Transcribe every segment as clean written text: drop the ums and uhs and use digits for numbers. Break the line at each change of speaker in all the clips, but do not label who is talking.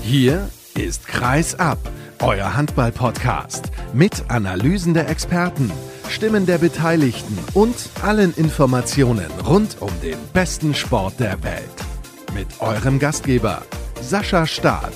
Hier ist Kreis ab, euer Handball-Podcast mit Analysen der Experten, Stimmen der Beteiligten und allen Informationen rund um den besten Sport der Welt. Mit eurem Gastgeber Sascha Staat.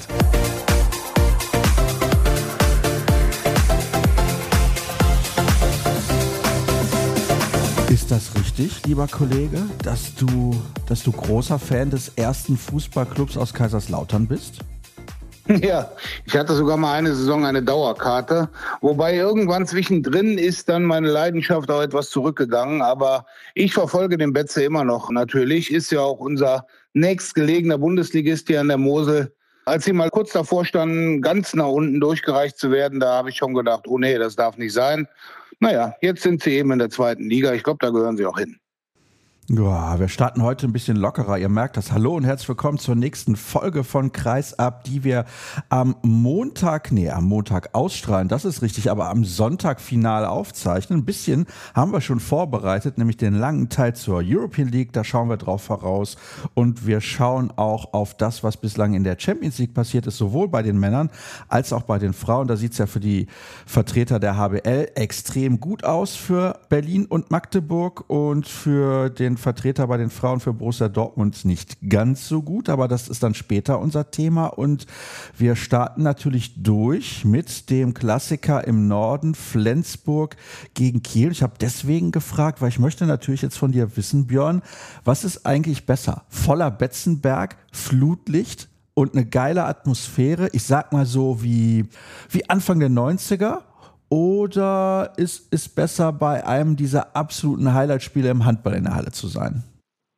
Ist das richtig, lieber Kollege, dass du großer Fan des ersten Fußballclubs aus Kaiserslautern bist?
Ja, ich hatte sogar mal eine Saison eine Dauerkarte, wobei irgendwann zwischendrin ist dann meine Leidenschaft auch etwas zurückgegangen, aber ich verfolge den Betze immer noch natürlich, ist ja auch unser nächstgelegener Bundesligist hier an der Mosel. Als sie mal kurz davor standen, ganz nach unten durchgereicht zu werden, da habe ich schon gedacht, oh nee, das darf nicht sein. Naja, jetzt sind sie eben in der zweiten Liga, ich glaube, da gehören sie auch hin.
Ja, wir starten heute ein bisschen lockerer. Ihr merkt das. Hallo und herzlich willkommen zur nächsten Folge von Kreis ab, die wir am Montag ausstrahlen. Das ist richtig, aber am Sonntag final aufzeichnen. Ein bisschen haben wir schon vorbereitet, nämlich den langen Teil zur European League. Da schauen wir drauf voraus und wir schauen auch auf das, was bislang in der Champions League passiert ist, sowohl bei den Männern als auch bei den Frauen. Da sieht es ja für die Vertreter der HBL extrem gut aus, für Berlin und Magdeburg, und für den Vertreter bei den Frauen für Borussia Dortmund nicht ganz so gut, aber das ist dann später unser Thema, und wir starten natürlich durch mit dem Klassiker im Norden, Flensburg gegen Kiel. Ich habe deswegen gefragt, weil ich möchte natürlich jetzt von dir wissen, Björn, was ist eigentlich besser? Voller Betzenberg, Flutlicht und eine geile Atmosphäre, ich sag mal so wie Anfang der 90er? Oder ist es besser, bei einem dieser absoluten Highlight-Spiele im Handball in der Halle zu sein?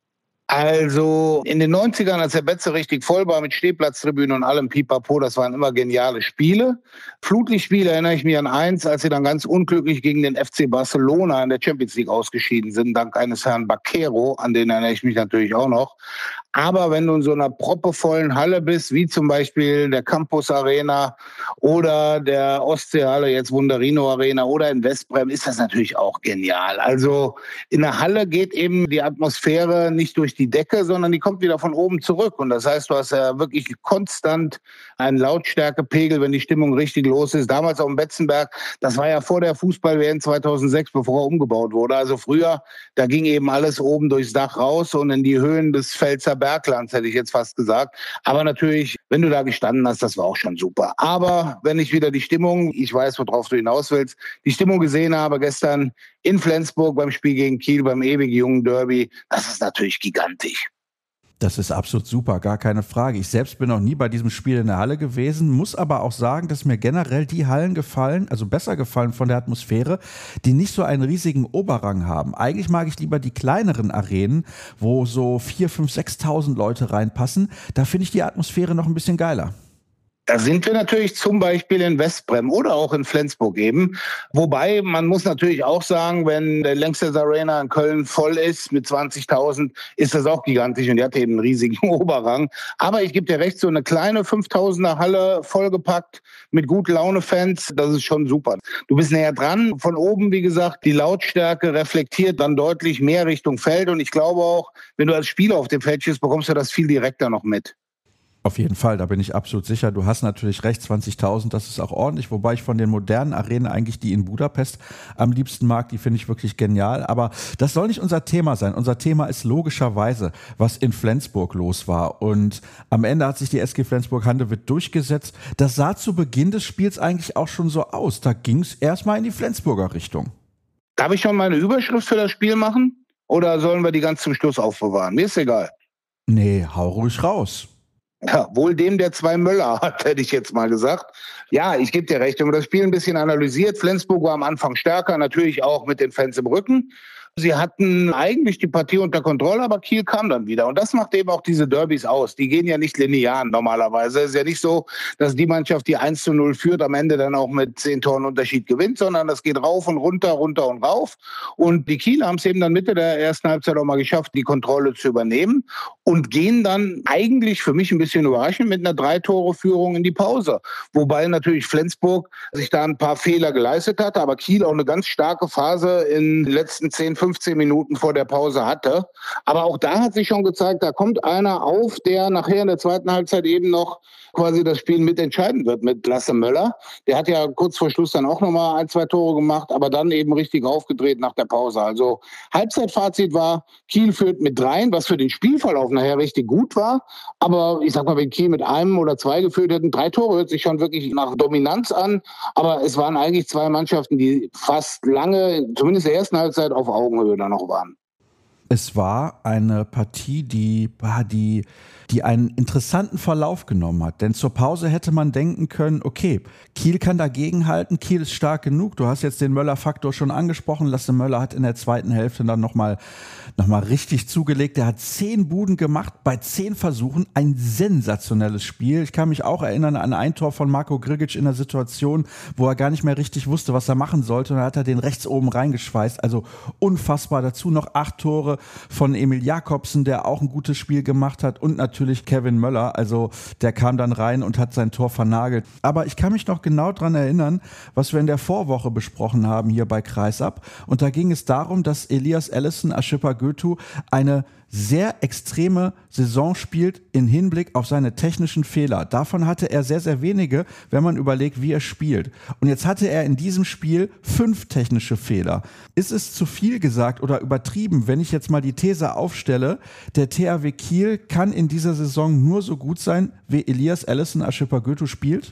Also in den 90ern, als der Betze richtig voll war mit Stehplatztribünen und allem Pipapo, das waren immer geniale Spiele. Flutlichtspiele erinnere ich mich an eins, als sie dann ganz unglücklich gegen den FC Barcelona in der Champions League ausgeschieden sind, dank eines Herrn Baquero, an den erinnere ich mich natürlich auch noch. Aber wenn du in so einer proppevollen Halle bist, wie zum Beispiel der Campus Arena oder der Ostseehalle, jetzt Wunderino Arena, oder in Westbrem, ist das natürlich auch genial. Also in der Halle geht eben die Atmosphäre nicht durch die Decke, sondern die kommt wieder von oben zurück. Und das heißt, du hast ja wirklich konstant einen Lautstärkepegel, wenn die Stimmung richtig los ist. Damals auch im Betzenberg, das war ja vor der Fußball-WM 2006, bevor er umgebaut wurde. Also früher, da ging eben alles oben durchs Dach raus und in die Höhen des Pfälzer Berglands, hätte ich jetzt fast gesagt. Aber natürlich, wenn du da gestanden hast, das war auch schon super. Aber wenn ich wieder die Stimmung, ich weiß, worauf du hinaus willst, die Stimmung gesehen habe gestern in Flensburg beim Spiel gegen Kiel, beim ewig jungen Derby, das ist natürlich gigantisch.
Das ist absolut super, gar keine Frage. Ich selbst bin noch nie bei diesem Spiel in der Halle gewesen, muss aber auch sagen, dass mir generell die Hallen gefallen, also besser gefallen von der Atmosphäre, die nicht so einen riesigen Oberrang haben. Eigentlich mag ich lieber die kleineren Arenen, wo so 4.000, 5.000, 6.000 Leute reinpassen. Da finde ich die Atmosphäre noch ein bisschen geiler.
Da sind wir natürlich zum Beispiel in Westbrem oder auch in Flensburg eben. Wobei, man muss natürlich auch sagen, wenn der Lanxess Arena in Köln voll ist mit 20.000, ist das auch gigantisch und die hat eben einen riesigen Oberrang. Aber ich gebe dir recht, so eine kleine 5.000er Halle vollgepackt mit gut Laune-Fans, das ist schon super. Du bist näher dran. Von oben, wie gesagt, die Lautstärke reflektiert dann deutlich mehr Richtung Feld. Und ich glaube auch, wenn du als Spieler auf dem Feld stehst, bekommst du das viel direkter noch mit.
Auf jeden Fall, da bin ich absolut sicher. Du hast natürlich recht, 20.000, das ist auch ordentlich, wobei ich von den modernen Arenen eigentlich die in Budapest am liebsten mag, die finde ich wirklich genial, aber das soll nicht unser Thema sein. Unser Thema ist logischerweise, was in Flensburg los war, und am Ende hat sich die SG Flensburg-Handewitt durchgesetzt. Das sah zu Beginn des Spiels eigentlich auch schon so aus, da ging es erstmal in die Flensburger Richtung.
Darf ich schon mal eine Überschrift für das Spiel machen oder sollen wir die ganz zum Schluss aufbewahren? Mir ist egal.
Nee, hau ruhig raus.
Ja, wohl dem, der 2 Möller hat, hätte ich jetzt mal gesagt. Ja, ich gebe dir recht. Wenn man das Spiel ein bisschen analysiert, Flensburg war am Anfang stärker, natürlich auch mit den Fans im Rücken. Sie hatten eigentlich die Partie unter Kontrolle, aber Kiel kam dann wieder. Und das macht eben auch diese Derbys aus. Die gehen ja nicht linear normalerweise. Es ist ja nicht so, dass die Mannschaft, die 1:0 führt, am Ende dann auch mit 10 Toren Unterschied gewinnt, sondern das geht rauf und runter, runter und rauf. Und die Kieler haben es eben dann Mitte der ersten Halbzeit auch mal geschafft, die Kontrolle zu übernehmen und gehen dann eigentlich für mich ein bisschen überraschend mit einer 3-Tore-Führung in die Pause. Wobei natürlich Flensburg sich da ein paar Fehler geleistet hatte, aber Kiel auch eine ganz starke Phase in den letzten 10, 15 Minuten vor der Pause hatte. Aber auch da hat sich schon gezeigt, da kommt einer auf, der nachher in der zweiten Halbzeit eben noch quasi das Spiel mitentscheiden wird mit Lasse Möller. Der hat ja kurz vor Schluss dann auch nochmal 1, 2 Tore gemacht, aber dann eben richtig aufgedreht nach der Pause. Also Halbzeitfazit war, Kiel führt mit 3, was für den Spielverlauf nachher richtig gut war. Aber ich sag mal, wenn Kiel mit 1 oder 2 geführt hätten, 3 Tore hört sich schon wirklich nach Dominanz an. Aber es waren eigentlich 2 Mannschaften, die fast lange, zumindest in der ersten Halbzeit, auf Augenhöhe da noch waren.
Es war eine Partie, die einen interessanten Verlauf genommen hat. Denn zur Pause hätte man denken können, okay, Kiel kann dagegenhalten, Kiel ist stark genug. Du hast jetzt den Möller-Faktor schon angesprochen. Lasse Möller hat in der zweiten Hälfte dann noch mal richtig zugelegt. Er hat 10 Buden gemacht bei 10 Versuchen. Ein sensationelles Spiel. Ich kann mich auch erinnern an ein Tor von Marko Grigic in der Situation, wo er gar nicht mehr richtig wusste, was er machen sollte. Und dann hat er den rechts oben reingeschweißt. Also unfassbar. Dazu noch 8 Tore von Emil Jakobsen, der auch ein gutes Spiel gemacht hat, und natürlich Kevin Möller, also der kam dann rein und hat sein Tor vernagelt. Aber ich kann mich noch genau daran erinnern, was wir in der Vorwoche besprochen haben hier bei Kreisab, und da ging es darum, dass Elias Ellison Ashipa-Götu eine sehr extreme Saison spielt im Hinblick auf seine technischen Fehler. Davon hatte er sehr, sehr wenige, wenn man überlegt, wie er spielt. Und jetzt hatte er in diesem Spiel 5 technische Fehler. Ist es zu viel gesagt oder übertrieben, wenn ich jetzt mal die These aufstelle, der THW Kiel kann in dieser Saison nur so gut sein, wie Elias Ellison Ashipa-Götu spielt?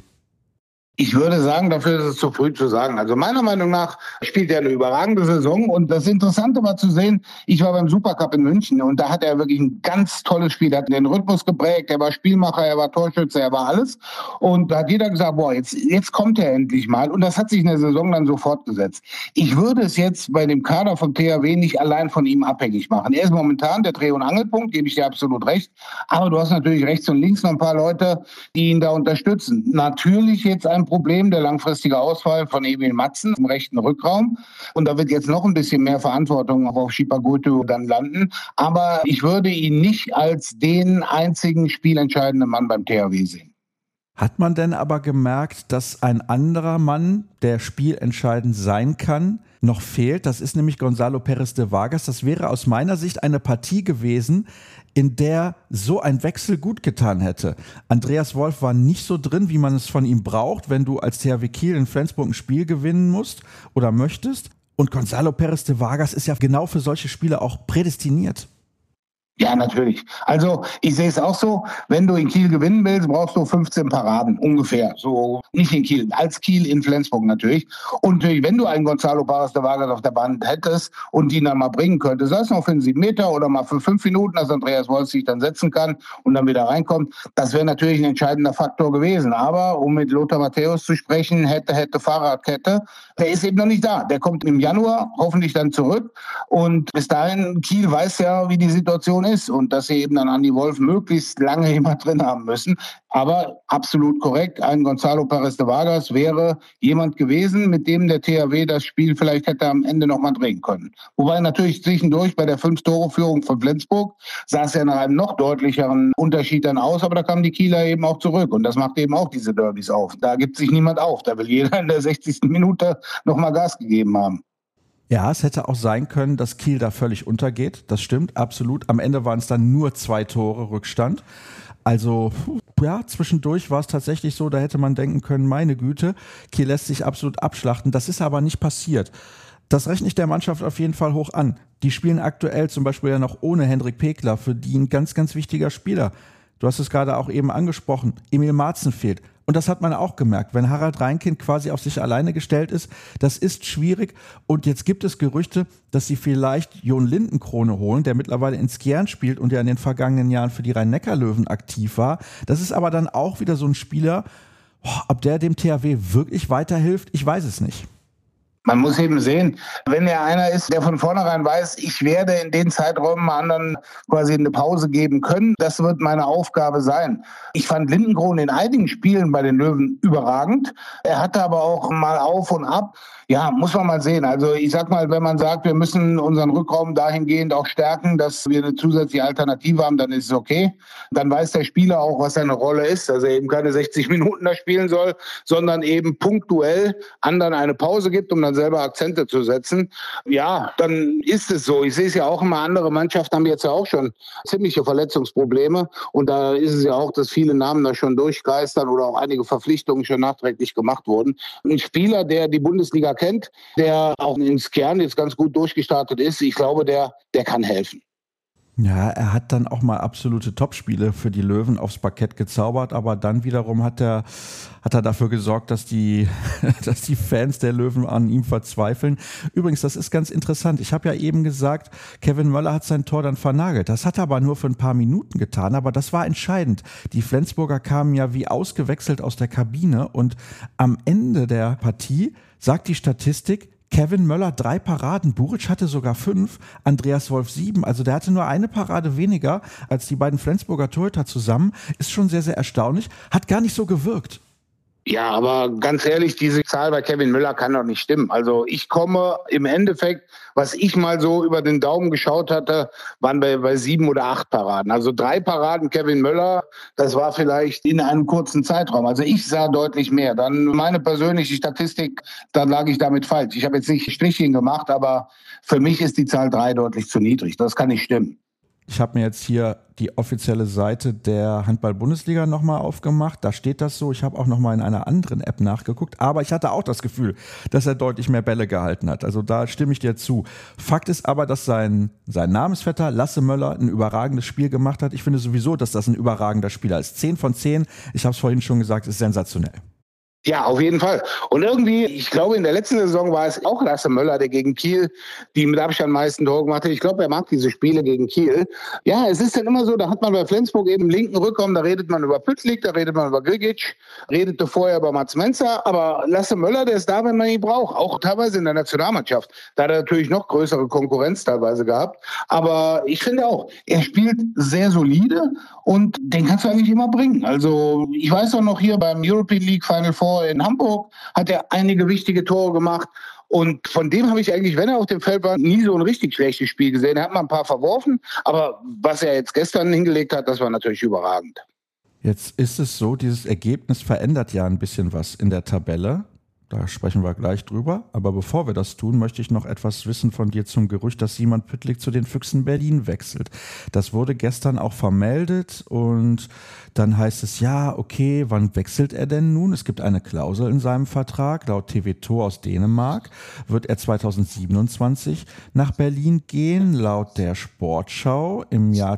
Ich würde sagen, dafür ist es zu früh zu sagen. Also meiner Meinung nach spielt er eine überragende Saison. Und das Interessante war zu sehen, ich war beim Supercup in München und da hat er wirklich ein ganz tolles Spiel. Er hat den Rhythmus geprägt, er war Spielmacher, er war Torschütze, er war alles. Und da hat jeder gesagt, boah, jetzt kommt er endlich mal. Und das hat sich in der Saison dann so fortgesetzt. Ich würde es jetzt bei dem Kader vom THW nicht allein von ihm abhängig machen. Er ist momentan der Dreh- und Angelpunkt, gebe ich dir absolut recht. Aber du hast natürlich rechts und links noch ein paar Leute, die ihn da unterstützen. Natürlich jetzt ein Problem, der langfristige Ausfall von Emil Matzen im rechten Rückraum. Und da wird jetzt noch ein bisschen mehr Verantwortung auf Ashipa-Götu dann landen. Aber ich würde ihn nicht als den einzigen spielentscheidenden Mann beim THW sehen.
Hat man denn aber gemerkt, dass ein anderer Mann, der spielentscheidend sein kann, noch fehlt? Das ist nämlich Gonzalo Pérez de Vargas. Das wäre aus meiner Sicht eine Partie gewesen, in der so ein Wechsel gut getan hätte. Andreas Wolf war nicht so drin, wie man es von ihm braucht, wenn du als THW Kiel in Flensburg ein Spiel gewinnen musst oder möchtest. Und Gonzalo Pérez de Vargas ist ja genau für solche Spiele auch prädestiniert.
Ja, natürlich. Also ich sehe es auch so, wenn du in Kiel gewinnen willst, brauchst du 15 Paraden ungefähr. So nicht in Kiel, als Kiel in Flensburg natürlich. Und natürlich, wenn du einen Gonzalo Pérez de Vargas auf der Band hättest und ihn dann mal bringen könntest, sei es noch für einen 7 Meter oder mal für 5 Minuten, dass Andreas Wolf sich dann setzen kann und dann wieder reinkommt, das wäre natürlich ein entscheidender Faktor gewesen. Aber um mit Lothar Matthäus zu sprechen, hätte Fahrradkette, der ist eben noch nicht da. Der kommt im Januar hoffentlich dann zurück. Und bis dahin, Kiel weiß ja, wie die Situation ist und dass sie eben dann Andi Wolf möglichst lange immer drin haben müssen. Aber absolut korrekt, ein Gonzalo Pérez de Vargas wäre jemand gewesen, mit dem der THW das Spiel vielleicht hätte am Ende noch mal drehen können. Wobei natürlich zwischendurch bei der 5-Tore-Führung von Flensburg sah es ja nach einem noch deutlicheren Unterschied dann aus, aber da kamen die Kieler eben auch zurück und das macht eben auch diese Derbys auf. Da gibt sich niemand auf, da will jeder in der 60. Minute noch mal Gas gegeben haben.
Ja, es hätte auch sein können, dass Kiel da völlig untergeht. Das stimmt, absolut. Am Ende waren es dann nur 2 Tore Rückstand. Also, ja, zwischendurch war es tatsächlich so, da hätte man denken können, meine Güte, Kiel lässt sich absolut abschlachten. Das ist aber nicht passiert. Das rechne ich der Mannschaft auf jeden Fall hoch an. Die spielen aktuell zum Beispiel ja noch ohne Hendrik Pekler, für die ein ganz, ganz wichtiger Spieler. Du hast es gerade auch eben angesprochen, Emil Marzen fehlt. Und das hat man auch gemerkt, wenn Harald Reinkind quasi auf sich alleine gestellt ist, das ist schwierig. Und jetzt gibt es Gerüchte, dass sie vielleicht Jon Lindenkrone holen, der mittlerweile in Skjern spielt und ja in den vergangenen Jahren für die Rhein-Neckar-Löwen aktiv war. Das ist aber dann auch wieder so ein Spieler, ob der dem THW wirklich weiterhilft, ich weiß es nicht.
Man muss eben sehen, wenn er einer ist, der von vornherein weiß, ich werde in den Zeiträumen anderen quasi eine Pause geben können, das wird meine Aufgabe sein. Ich fand Lindenkrone in einigen Spielen bei den Löwen überragend. Er hatte aber auch mal auf und ab. Ja, muss man mal sehen. Also ich sag mal, wenn man sagt, wir müssen unseren Rückraum dahingehend auch stärken, dass wir eine zusätzliche Alternative haben, dann ist es okay. Dann weiß der Spieler auch, was seine Rolle ist, dass er eben keine 60 Minuten da spielen soll, sondern eben punktuell anderen eine Pause gibt, um dann selber Akzente zu setzen. Ja, dann ist es so. Ich sehe es ja auch immer, andere Mannschaften haben jetzt ja auch schon ziemliche Verletzungsprobleme. Und da ist es ja auch, dass viele Namen da schon durchgeistern oder auch einige Verpflichtungen schon nachträglich gemacht wurden. Ein Spieler, der die Bundesliga kennt, der auch in Skjern jetzt ganz gut durchgestartet ist, ich glaube, der kann helfen.
Ja, er hat dann auch mal absolute Topspiele für die Löwen aufs Parkett gezaubert, aber dann wiederum hat er dafür gesorgt, dass die Fans der Löwen an ihm verzweifeln. Übrigens, das ist ganz interessant. Ich habe ja eben gesagt, Kevin Möller hat sein Tor dann vernagelt. Das hat er aber nur für ein paar Minuten getan, aber das war entscheidend. Die Flensburger kamen ja wie ausgewechselt aus der Kabine und am Ende der Partie sagt die Statistik, Kevin Möller 3 Paraden, Buric hatte sogar 5, Andreas Wolf 7, also der hatte nur eine Parade weniger als die beiden Flensburger Torhüter zusammen, ist schon sehr, sehr erstaunlich, hat gar nicht so gewirkt.
Ja, aber ganz ehrlich, diese Zahl bei Kevin Möller kann doch nicht stimmen. Also ich komme im Endeffekt, was ich mal so über den Daumen geschaut hatte, waren bei 7 oder 8 Paraden. Also 3 Paraden Kevin Möller, das war vielleicht in einem kurzen Zeitraum. Also ich sah deutlich mehr. Dann meine persönliche Statistik, dann lag ich damit falsch. Ich habe jetzt nicht Strichchen gemacht, aber für mich ist die Zahl 3 deutlich zu niedrig. Das kann nicht stimmen.
Ich habe mir jetzt hier die offizielle Seite der Handball-Bundesliga nochmal aufgemacht. Da steht das so. Ich habe auch nochmal in einer anderen App nachgeguckt. Aber ich hatte auch das Gefühl, dass er deutlich mehr Bälle gehalten hat. Also da stimme ich dir zu. Fakt ist aber, dass sein Namensvetter Lasse Möller ein überragendes Spiel gemacht hat. Ich finde sowieso, dass das ein überragender Spieler ist. 10 von 10. Ich habe es vorhin schon gesagt, ist sensationell.
Ja, auf jeden Fall. Und irgendwie, ich glaube, in der letzten Saison war es auch Lasse Möller, der gegen Kiel die mit Abstand meisten Tore gemacht hat. Ich glaube, er mag diese Spiele gegen Kiel. Ja, es ist dann immer so, da hat man bei Flensburg eben im linken Rückraum, da redet man über Püttlik, da redet man über Grigic, redete vorher über Mats Menzer. Aber Lasse Möller, der ist da, wenn man ihn braucht. Auch teilweise in der Nationalmannschaft. Da hat er natürlich noch größere Konkurrenz teilweise gehabt. Aber ich finde auch, er spielt sehr solide und den kannst du eigentlich immer bringen. Also ich weiß auch noch hier beim European League Final Four in Hamburg hat er einige wichtige Tore gemacht. Und von dem habe ich eigentlich, wenn er auf dem Feld war, nie so ein richtig schlechtes Spiel gesehen. Er hat mal ein paar verworfen, aber was er jetzt gestern hingelegt hat, das war natürlich überragend.
Jetzt ist es so, dieses Ergebnis verändert ja ein bisschen was in der Tabelle. Da sprechen wir gleich drüber. Aber bevor wir das tun, möchte ich noch etwas wissen von dir zum Gerücht, dass Simon Püttlik zu den Füchsen Berlin wechselt. Das wurde gestern auch vermeldet und dann heißt es, ja, okay, wann wechselt er denn nun? Es gibt eine Klausel in seinem Vertrag. Laut TV2 aus Dänemark wird er 2027 nach Berlin gehen. Laut der Sportschau im Jahr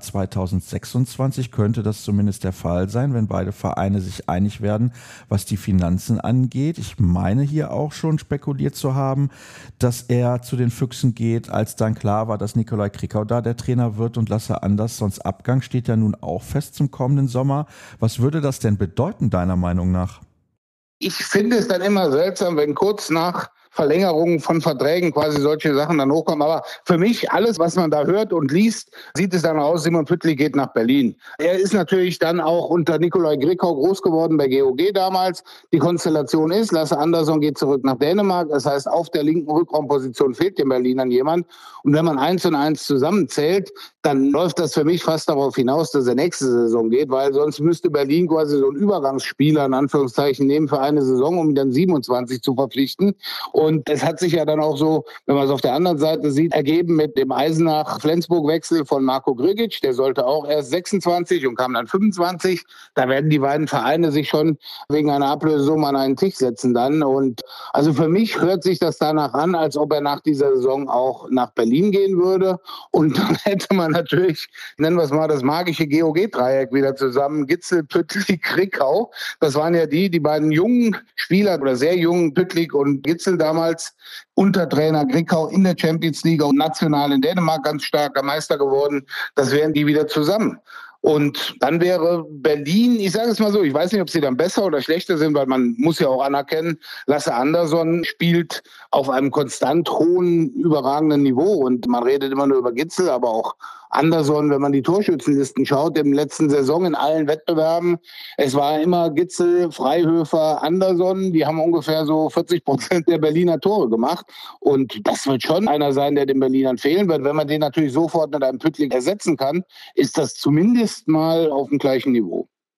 2026 könnte das zumindest der Fall sein, wenn beide Vereine sich einig werden, was die Finanzen angeht. Ich meine hier auch schon spekuliert zu haben, dass er zu den Füchsen geht, als dann klar war, dass Nikolai Krickau da der Trainer wird und Lasse Anderssons Abgang steht ja nun auch fest zum kommenden Sommer. Was würde das denn bedeuten, deiner Meinung nach?
Ich finde es dann immer seltsam, wenn kurz nach Verlängerungen von Verträgen quasi solche Sachen dann hochkommen. Aber für mich, alles, was man da hört und liest, sieht es dann aus, Simon Püttlik geht nach Berlin. Er ist natürlich dann auch unter Nikolai Krickau groß geworden bei GOG damals. Die Konstellation ist, Lasse Andersson geht zurück nach Dänemark. Das heißt, auf der linken Rückraumposition fehlt den Berlinern jemand. Und wenn man 1 und 1 zusammenzählt, dann läuft das für mich fast darauf hinaus, dass er nächste Saison geht, weil sonst müsste Berlin quasi so einen Übergangsspieler in Anführungszeichen nehmen für eine Saison, um ihn dann 27 zu verpflichten. Und es hat sich ja dann auch so, wenn man es auf der anderen Seite sieht, ergeben mit dem Eisenach-Flensburg-Wechsel von Marko Grigic. Der sollte auch erst 26 und kam dann 25. Da werden die beiden Vereine sich schon wegen einer Ablösesumme an einen Tisch setzen dann. Und also für mich hört sich das danach an, als ob er nach dieser Saison auch nach Berlin gehen würde. Und dann hätte man natürlich, nennen wir es mal, das magische GOG-Dreieck wieder zusammen. Gitzel, Püttlik, Krickau. Das waren ja die beiden jungen Spieler oder sehr jungen Püttlik und Gitzel damals unter Trainer Krickau in der Champions League und national in Dänemark ganz starker Meister geworden. Das wären die wieder zusammen. Und dann wäre Berlin, ich sage es mal so, ich weiß nicht, ob sie dann besser oder schlechter sind, weil man muss ja auch anerkennen, Lasse Andersson spielt auf einem konstant hohen, überragenden Niveau. Und man redet immer nur über Gitzel, aber auch Andersson, wenn man die Torschützenlisten schaut, im letzten Saison in allen Wettbewerben, es war immer Gitzel, Freihöfer, Andersson, die haben ungefähr so 40% der Berliner Tore gemacht. Und das wird schon einer sein, der den Berlinern fehlen wird. Wenn man den natürlich sofort mit einem Püttlik ersetzen kann, ist das zumindest mal auf dem gleichen Niveau.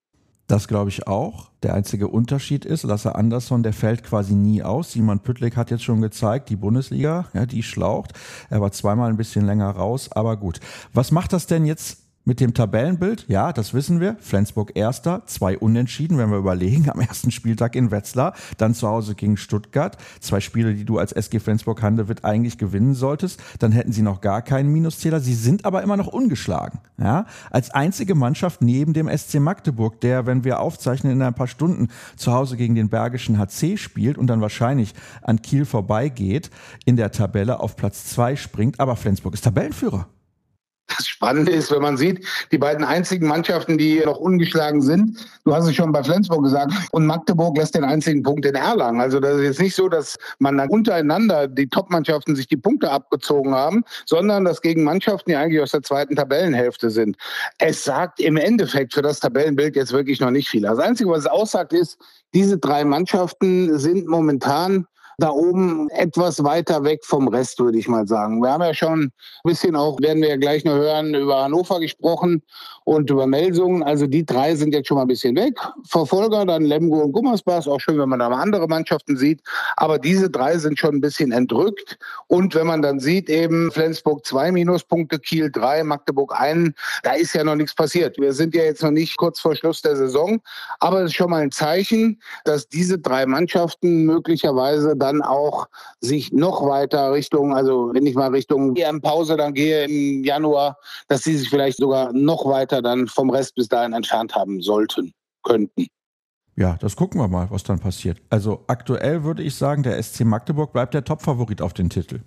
Das glaube ich auch. Der einzige Unterschied ist, Lasse Andersson, der fällt quasi nie aus. Simon Püttlik hat jetzt schon gezeigt, die Bundesliga, ja, die schlaucht. Er war zweimal ein bisschen länger raus, aber gut. Was macht das denn jetzt mit dem Tabellenbild? Ja, das wissen wir. Flensburg Erster, 2 Unentschieden, wenn wir überlegen, am ersten Spieltag in Wetzlar, dann zu Hause gegen Stuttgart. 2 Spiele, die du als SG Flensburg-Handewitt eigentlich gewinnen solltest. Dann hätten sie noch gar keinen Minuszähler. Sie sind aber immer noch ungeschlagen. Ja, als einzige Mannschaft neben dem SC Magdeburg, der, wenn wir aufzeichnen, in ein paar Stunden zu Hause gegen den Bergischen HC spielt und dann wahrscheinlich an Kiel vorbeigeht, in der Tabelle auf Platz 2 springt. Aber Flensburg ist Tabellenführer.
Das Spannende ist, wenn man sieht, die beiden einzigen Mannschaften, die noch ungeschlagen sind, du hast es schon bei Flensburg gesagt, und Magdeburg lässt den einzigen Punkt in Erlangen. Also das ist jetzt nicht so, dass man dann untereinander die Top-Mannschaften sich die Punkte abgezogen haben, sondern dass gegen Mannschaften, die eigentlich aus der zweiten Tabellenhälfte sind. Es sagt im Endeffekt für das Tabellenbild jetzt wirklich noch nicht viel. Das Einzige, was es aussagt, ist, diese 3 Mannschaften sind momentan da oben etwas weiter weg vom Rest, würde ich mal sagen. Wir haben ja schon ein bisschen auch, werden wir ja gleich noch hören, über Hannover gesprochen und über Melsungen. Also die 3 sind jetzt schon mal ein bisschen weg. Verfolger dann Lemgo und Gummersbach, auch schön, wenn man da mal andere Mannschaften sieht. Aber diese 3 sind schon ein bisschen entrückt. Und wenn man dann sieht, eben Flensburg 2 Minuspunkte, Kiel 3, Magdeburg 1, da ist ja noch nichts passiert. Wir sind ja jetzt noch nicht kurz vor Schluss der Saison. Aber es ist schon mal ein Zeichen, dass diese 3 Mannschaften möglicherweise dann auch sich noch weiter Richtung, also wenn ich mal Richtung EM-Pause dann gehe im Januar, dass sie sich vielleicht sogar noch weiter dann vom Rest bis dahin entfernt haben könnten.
Ja, das gucken wir mal, was dann passiert. Also aktuell würde ich sagen, der SC Magdeburg bleibt der Topfavorit auf den Titel.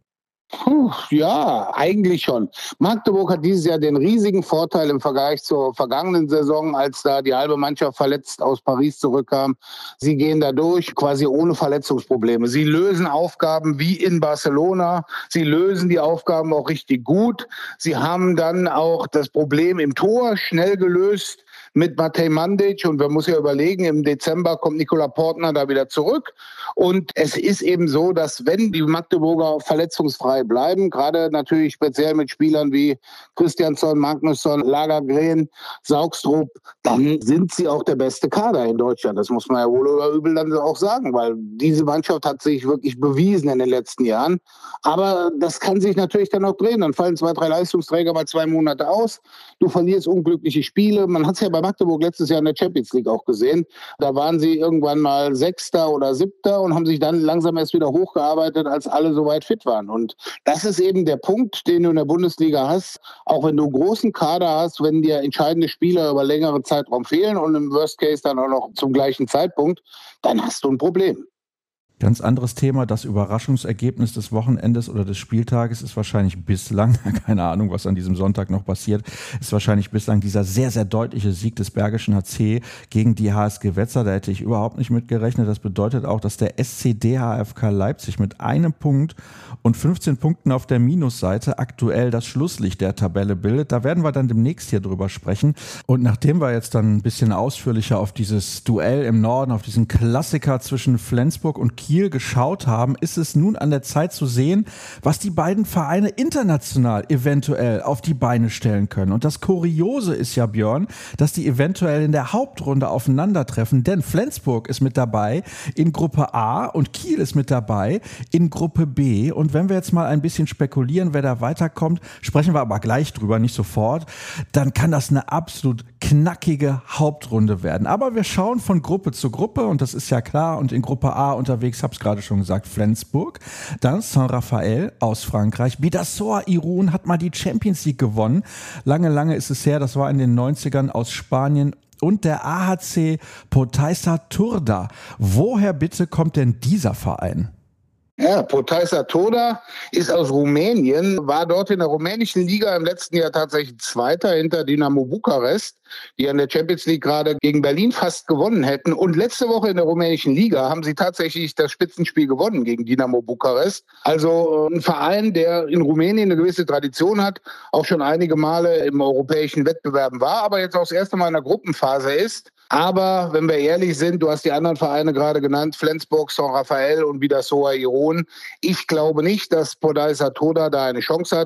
Ja, eigentlich schon. Magdeburg hat dieses Jahr den riesigen Vorteil im Vergleich zur vergangenen Saison, als da die halbe Mannschaft verletzt aus Paris zurückkam. Sie gehen da durch, quasi ohne Verletzungsprobleme. Sie lösen Aufgaben wie in Barcelona. Sie lösen die Aufgaben auch richtig gut. Sie haben dann auch das Problem im Tor schnell gelöst mit Matej Mandic, und man muss ja überlegen, im Dezember kommt Nikola Portner da wieder zurück, und es ist eben so, dass wenn die Magdeburger verletzungsfrei bleiben, gerade natürlich speziell mit Spielern wie Christiansson, Magnusson, Lagergren, Saugstrup, dann sind sie auch der beste Kader in Deutschland. Das muss man ja wohl oder übel dann auch sagen, weil diese Mannschaft hat sich wirklich bewiesen in den letzten Jahren. Aber das kann sich natürlich dann auch drehen. Dann fallen 2, 3 Leistungsträger mal 2 Monate aus. Du verlierst unglückliche Spiele. Man hat es ja bei Magdeburg letztes Jahr in der Champions League auch gesehen. Da waren sie irgendwann mal 6. oder 7. und haben sich dann langsam erst wieder hochgearbeitet, als alle soweit fit waren. Und das ist eben der Punkt, den du in der Bundesliga hast. Auch wenn du einen großen Kader hast, wenn dir entscheidende Spieler über längere Zeitraum fehlen und im Worst Case dann auch noch zum gleichen Zeitpunkt, dann hast du ein Problem.
Ganz anderes Thema, das Überraschungsergebnis des Wochenendes oder des Spieltages ist wahrscheinlich bislang, keine Ahnung, was an diesem Sonntag noch passiert, ist wahrscheinlich bislang dieser sehr, sehr deutliche Sieg des Bergischen HC gegen die HSG Wetzlar. Da hätte ich überhaupt nicht mit gerechnet. Das bedeutet auch, dass der SCD HFK Leipzig mit 1 Punkt und 15 Punkten auf der Minusseite aktuell das Schlusslicht der Tabelle bildet. Da werden wir dann demnächst hier drüber sprechen. Und nachdem wir jetzt dann ein bisschen ausführlicher auf dieses Duell im Norden, auf diesen Klassiker zwischen Flensburg und Kiel geschaut haben, ist es nun an der Zeit zu sehen, was die beiden Vereine international eventuell auf die Beine stellen können. Und das Kuriose ist ja, Björn, dass die eventuell in der Hauptrunde aufeinandertreffen, denn Flensburg ist mit dabei in Gruppe A und Kiel ist mit dabei in Gruppe B. Und wenn wir jetzt mal ein bisschen spekulieren, wer da weiterkommt, sprechen wir aber gleich drüber, nicht sofort, dann kann das eine absolut knackige Hauptrunde werden. Aber wir schauen von Gruppe zu Gruppe, und das ist ja klar, und in Gruppe A unterwegs, habe es gerade schon gesagt, Flensburg, dann Saint-Raphael aus Frankreich, Bidassoa Irun hat mal die Champions League gewonnen, lange ist es her, das war in den 90ern, aus Spanien, und der AHC Potaissa Turda. Woher bitte kommt denn dieser Verein?
Ja, Potaissa Turda ist aus Rumänien, war dort in der rumänischen Liga im letzten Jahr tatsächlich Zweiter hinter Dinamo Bukarest, die an der Champions League gerade gegen Berlin fast gewonnen hätten. Und letzte Woche in der rumänischen Liga haben sie tatsächlich das Spitzenspiel gewonnen gegen Dinamo Bukarest. Also ein Verein, der in Rumänien eine gewisse Tradition hat, auch schon einige Male im europäischen Wettbewerben war, aber jetzt auch das erste Mal in der Gruppenphase ist. Aber wenn wir ehrlich sind, du hast die anderen Vereine gerade genannt, Flensburg, Saint-Raphael und Bidassoa Irun. Ich glaube nicht, dass Potaissa Turda da eine Chance hat.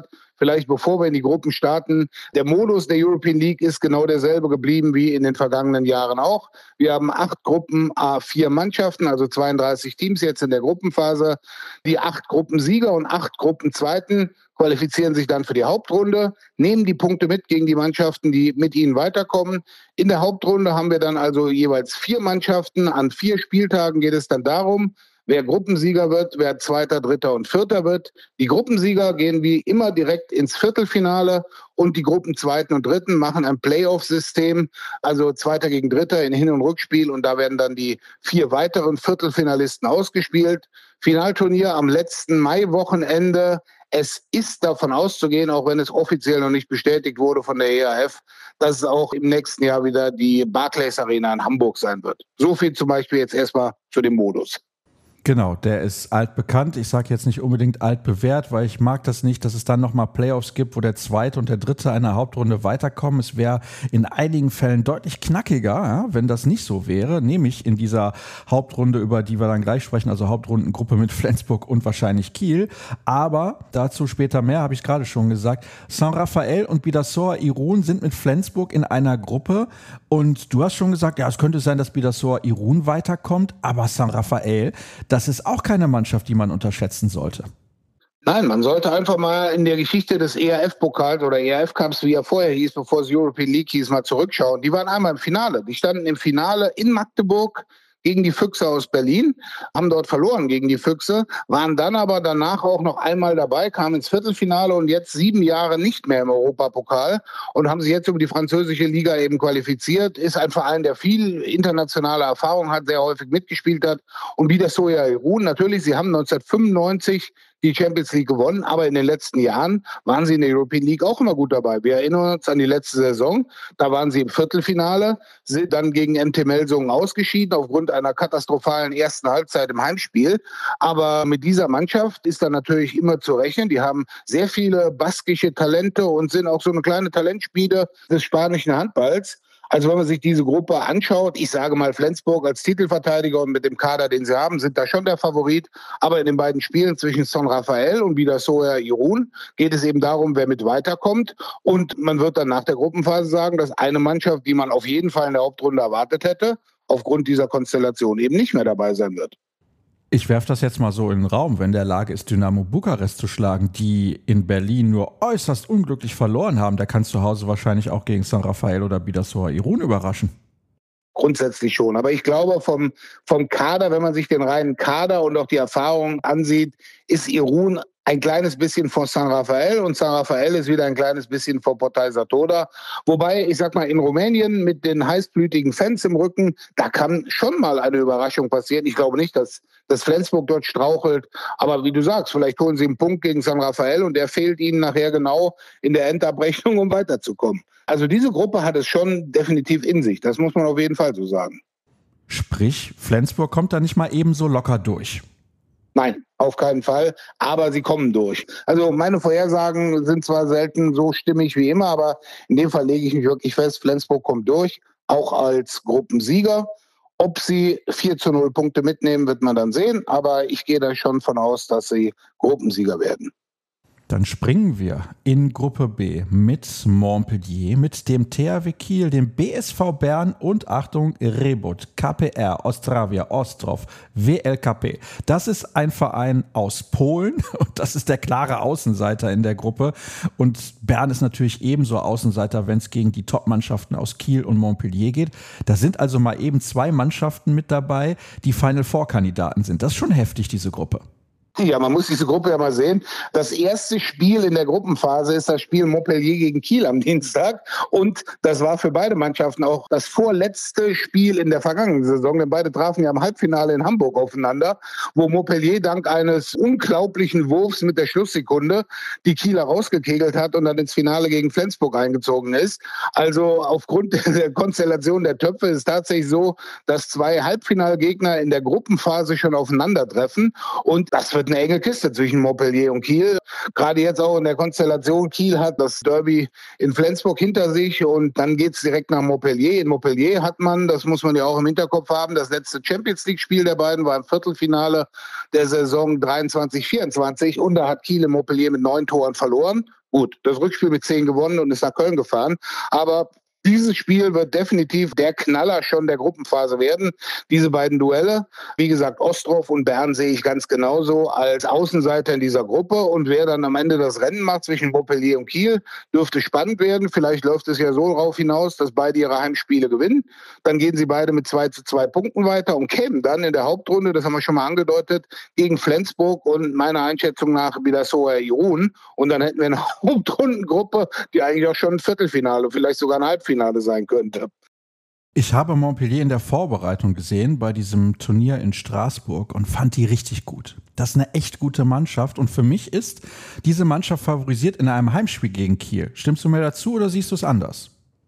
vielleicht bevor wir in die Gruppen starten. Der Modus der European League ist genau derselbe geblieben wie in den vergangenen Jahren auch. Wir haben 8 Gruppen, 4 Mannschaften, also 32 Teams jetzt in der Gruppenphase. Die 8 Gruppensieger und 8 Gruppenzweiten qualifizieren sich dann für die Hauptrunde, nehmen die Punkte mit gegen die Mannschaften, die mit ihnen weiterkommen. In der Hauptrunde haben wir dann also jeweils 4 Mannschaften. An 4 Spieltagen geht es dann darum, wer Gruppensieger wird, wer Zweiter, Dritter und Vierter wird. Die Gruppensieger gehen wie immer direkt ins Viertelfinale und die Gruppenzweiten und Dritten machen ein Playoff-System, also Zweiter gegen Dritter in Hin- und Rückspiel, und da werden dann die 4 weiteren Viertelfinalisten ausgespielt. Finalturnier am letzten Maiwochenende. Es ist davon auszugehen, auch wenn es offiziell noch nicht bestätigt wurde von der EAF, dass es auch im nächsten Jahr wieder die Barclays Arena in Hamburg sein wird. So viel zum Beispiel jetzt erstmal zu dem Modus.
Genau, der ist altbekannt. Ich sage jetzt nicht unbedingt altbewährt, weil ich mag das nicht, dass es dann nochmal Playoffs gibt, wo der Zweite und der Dritte einer Hauptrunde weiterkommen. Es wäre in einigen Fällen deutlich knackiger, ja, wenn das nicht so wäre, nämlich in dieser Hauptrunde, über die wir dann gleich sprechen, also Hauptrundengruppe mit Flensburg und wahrscheinlich Kiel. Aber dazu später mehr, habe ich gerade schon gesagt. San Rafael und Bidasoa Irun sind mit Flensburg in einer Gruppe und du hast schon gesagt, ja, es könnte sein, dass Bidasoa Irun weiterkommt, aber San Rafael, das ist auch keine Mannschaft, die man unterschätzen sollte.
Nein, man sollte einfach mal in der Geschichte des ERF-Pokals oder ERF-Cups, wie er vorher hieß, bevor es European League hieß, mal zurückschauen. Die waren einmal im Finale. Die standen im Finale in Magdeburg gegen die Füchse aus Berlin, haben dort verloren gegen die Füchse, waren dann aber danach auch noch einmal dabei, kamen ins Viertelfinale und jetzt 7 Jahre nicht mehr im Europapokal und haben sich jetzt über die französische Liga eben qualifiziert. Ist ein Verein, der viel internationale Erfahrung hat, sehr häufig mitgespielt hat. Und Bidasoa Irun, natürlich, sie haben 1995 die Champions League gewonnen, aber in den letzten Jahren waren sie in der European League auch immer gut dabei. Wir erinnern uns an die letzte Saison, da waren sie im Viertelfinale, sind dann gegen MT Melsungen ausgeschieden aufgrund einer katastrophalen ersten Halbzeit im Heimspiel. Aber mit dieser Mannschaft ist dann natürlich immer zu rechnen. Die haben sehr viele baskische Talente und sind auch so eine kleine Talentschmiede des spanischen Handballs. Also wenn man sich diese Gruppe anschaut, ich sage mal Flensburg als Titelverteidiger und mit dem Kader, den sie haben, sind da schon der Favorit. Aber in den beiden Spielen zwischen San Rafael und Bidasoa Irun geht es eben darum, wer mit weiterkommt. Und man wird dann nach der Gruppenphase sagen, dass eine Mannschaft, die man auf jeden Fall in der Hauptrunde erwartet hätte, aufgrund dieser Konstellation eben nicht mehr dabei sein wird.
Ich werfe das jetzt mal so in den Raum, wenn der Lage ist, Dynamo Bukarest zu schlagen, die in Berlin nur äußerst unglücklich verloren haben, da kannst du zu Hause wahrscheinlich auch gegen San Rafael oder Bidasoa Irun überraschen.
Grundsätzlich schon. Aber ich glaube, vom Kader, wenn man sich den reinen Kader und auch die Erfahrung ansieht, ist Irun ein kleines bisschen vor San Rafael und San Rafael ist wieder ein kleines bisschen vor Portai Satoda. Wobei, ich sag mal, in Rumänien mit den heißblütigen Fans im Rücken, da kann schon mal eine Überraschung passieren. Ich glaube nicht, dass Flensburg dort strauchelt. Aber wie du sagst, vielleicht holen sie einen Punkt gegen San Rafael und der fehlt ihnen nachher genau in der Endabrechnung, um weiterzukommen. Also diese Gruppe hat es schon definitiv in sich. Das muss man auf jeden Fall so sagen.
Sprich, Flensburg kommt da nicht mal ebenso locker durch.
Nein, auf keinen Fall, aber sie kommen durch. Also meine Vorhersagen sind zwar selten so stimmig wie immer, aber in dem Fall lege ich mich wirklich fest, Flensburg kommt durch, auch als Gruppensieger. Ob sie 4-0 Punkte mitnehmen, wird man dann sehen, aber ich gehe da schon von aus, dass sie Gruppensieger werden.
Dann springen wir in Gruppe B mit Montpellier, mit dem THW Kiel, dem BSV Bern und Achtung, Rebut, KPR, Ostravia, Ostrov, WLKP. Das ist ein Verein aus Polen und das ist der klare Außenseiter in der Gruppe. Und Bern ist natürlich ebenso Außenseiter, wenn es gegen die Top-Mannschaften aus Kiel und Montpellier geht. Da sind also mal eben 2 Mannschaften mit dabei, die Final-Four-Kandidaten sind. Das ist schon heftig, diese Gruppe.
Ja, man muss diese Gruppe ja mal sehen. Das erste Spiel in der Gruppenphase ist das Spiel Montpellier gegen Kiel am Dienstag. Und das war für beide Mannschaften auch das vorletzte Spiel in der vergangenen Saison. Denn beide trafen ja im Halbfinale in Hamburg aufeinander, wo Montpellier dank eines unglaublichen Wurfs mit der Schlusssekunde die Kieler rausgekegelt hat und dann ins Finale gegen Flensburg eingezogen ist. Also aufgrund der Konstellation der Töpfe ist es tatsächlich so, dass 2 Halbfinalgegner in der Gruppenphase schon aufeinandertreffen. Und das wird wird eine enge Kiste zwischen Montpellier und Kiel. Gerade jetzt auch in der Konstellation, Kiel hat das Derby in Flensburg hinter sich und dann geht's direkt nach Montpellier. In Montpellier hat man, das muss man ja auch im Hinterkopf haben, das letzte Champions-League-Spiel der beiden war im Viertelfinale der Saison 23/24 und da hat Kiel in Montpellier mit 9 Toren verloren. Gut, das Rückspiel mit 10 gewonnen und ist nach Köln gefahren, aber dieses Spiel wird definitiv der Knaller schon der Gruppenphase werden. Diese beiden Duelle, wie gesagt, Ostrov und Bern sehe ich ganz genauso als Außenseiter in dieser Gruppe. Und wer dann am Ende das Rennen macht zwischen Montpellier und Kiel, dürfte spannend werden. Vielleicht läuft es ja so darauf hinaus, dass beide ihre Heimspiele gewinnen. Dann gehen sie beide mit 2:2 Punkten weiter und kämen dann in der Hauptrunde, das haben wir schon mal angedeutet, gegen Flensburg und meiner Einschätzung nach Bidasoa Irun. Und dann hätten wir eine Hauptrundengruppe, die eigentlich auch schon ein Viertelfinale, vielleicht sogar ein Halbfinale sein könnte.
Ich habe Montpellier in der Vorbereitung gesehen bei diesem Turnier in Straßburg und fand die richtig gut. Das ist eine echt gute Mannschaft und für mich ist diese Mannschaft favorisiert in einem Heimspiel gegen Kiel. Stimmst du mir dazu oder siehst du es anders?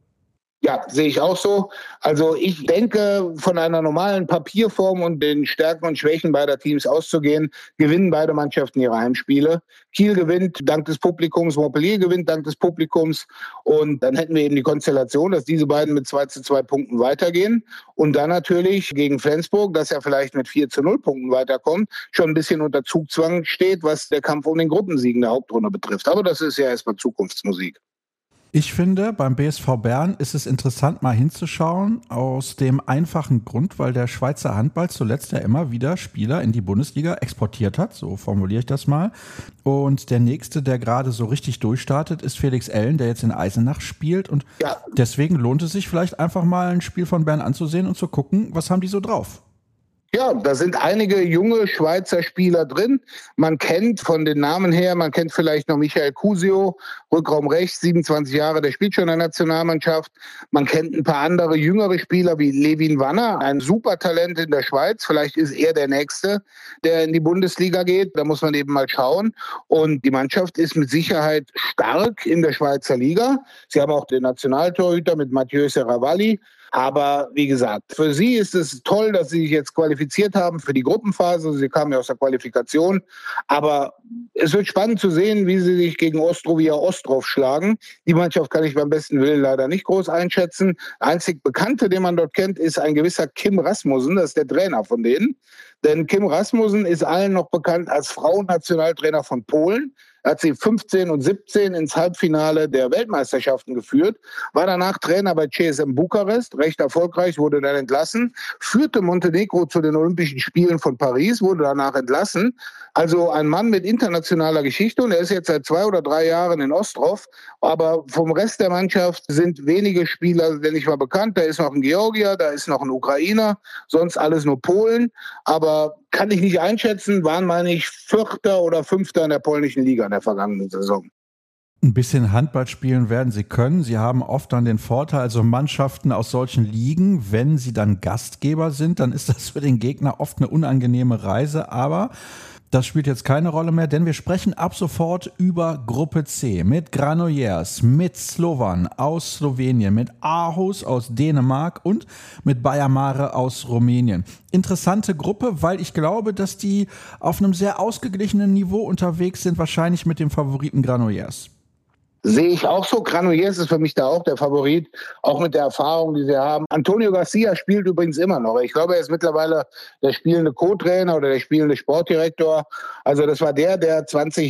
Ja, sehe ich auch so. Also ich denke, von einer normalen Papierform und den Stärken und Schwächen beider Teams auszugehen, gewinnen beide Mannschaften ihre Heimspiele. Kiel gewinnt dank des Publikums, Montpellier gewinnt dank des Publikums und dann hätten wir eben die Konstellation, dass diese beiden mit 2:2 Punkten weitergehen und dann natürlich gegen Flensburg, das ja vielleicht mit 4:0 Punkten weiterkommt, schon ein bisschen unter Zugzwang steht, was der Kampf um den Gruppensieg in der Hauptrunde betrifft. Aber das ist ja erstmal Zukunftsmusik.
Ich finde, beim BSV Bern ist es interessant, mal hinzuschauen, aus dem einfachen Grund, weil der Schweizer Handball zuletzt ja immer wieder Spieler in die Bundesliga exportiert hat, so formuliere ich das mal. Und der nächste, der gerade so richtig durchstartet, ist Felix Ellen, der jetzt in Eisenach spielt. Und deswegen lohnt es sich vielleicht einfach mal ein Spiel von Bern anzusehen und zu gucken, was haben die so drauf.
Ja, da sind einige junge Schweizer Spieler drin. Man kennt von den Namen her, man kennt vielleicht noch Michael Cusio, Rückraum rechts, 27 Jahre, der spielt schon in der Nationalmannschaft. Man kennt ein paar andere jüngere Spieler wie Levin Wanner, ein Supertalent in der Schweiz. Vielleicht ist er der Nächste, der in die Bundesliga geht. Da muss man eben mal schauen. Und die Mannschaft ist mit Sicherheit stark in der Schweizer Liga. Sie haben auch den Nationaltorhüter mit Mathieu Serravalli. Aber wie gesagt, für sie ist es toll, dass sie sich jetzt qualifiziert haben für die Gruppenphase. Sie kamen ja aus der Qualifikation. Aber es wird spannend zu sehen, wie sie sich gegen Ostrovia Ostrov schlagen. Die Mannschaft kann ich beim besten Willen leider nicht groß einschätzen. Der einzig Bekannte, den man dort kennt, ist ein gewisser Kim Rasmussen. Das ist der Trainer von denen. Denn Kim Rasmussen ist allen noch bekannt als Frauennationaltrainer von Polen. Er hat sie 15 und 17 ins Halbfinale der Weltmeisterschaften geführt, war danach Trainer bei CSM Bukarest, recht erfolgreich, wurde dann entlassen, führte Montenegro zu den Olympischen Spielen von Paris, wurde danach entlassen. Also ein Mann mit internationaler Geschichte und er ist jetzt seit 2 oder 3 Jahren in Ostrov, aber vom Rest der Mannschaft sind wenige Spieler, denn ich war bekannt, da ist noch ein Georgier, da ist noch ein Ukrainer, sonst alles nur Polen, aber kann ich nicht einschätzen, waren, meine ich, 4. oder 5. in der polnischen Liga in der vergangenen Saison.
Ein bisschen Handball spielen werden sie können. Sie haben oft dann den Vorteil, also Mannschaften aus solchen Ligen, wenn sie dann Gastgeber sind, dann ist das für den Gegner oft eine unangenehme Reise, aber das spielt jetzt keine Rolle mehr, denn wir sprechen ab sofort über Gruppe C mit Granollers, mit Slovan aus Slowenien, mit Aarhus aus Dänemark und mit Baia Mare aus Rumänien. Interessante Gruppe, weil ich glaube, dass die auf einem sehr ausgeglichenen Niveau unterwegs sind, wahrscheinlich mit dem Favoriten Granollers.
Sehe ich auch so. Granollers ist für mich da auch der Favorit, auch mit der Erfahrung, die sie haben. Antonio Garcia spielt übrigens immer noch. Ich glaube, er ist mittlerweile der spielende Co-Trainer oder der spielende Sportdirektor. Also das war der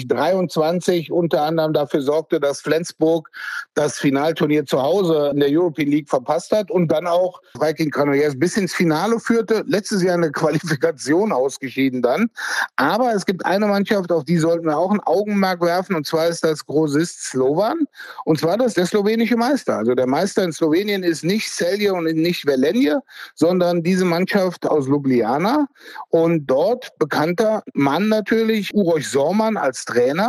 2023 unter anderem dafür sorgte, dass Flensburg das Finalturnier zu Hause in der European League verpasst hat und dann auch Viking Granollers bis ins Finale führte. Letztes Jahr eine Qualifikation ausgeschieden dann. Aber es gibt eine Mannschaft, auf die sollten wir auch ein Augenmerk werfen, und zwar ist das Grosist Slovan. Und zwar das der slowenische Meister. Also der Meister in Slowenien ist nicht Celje und nicht Velenje, sondern diese Mannschaft aus Ljubljana. Und dort bekannter Mann natürlich, Uroš Zorman als Trainer.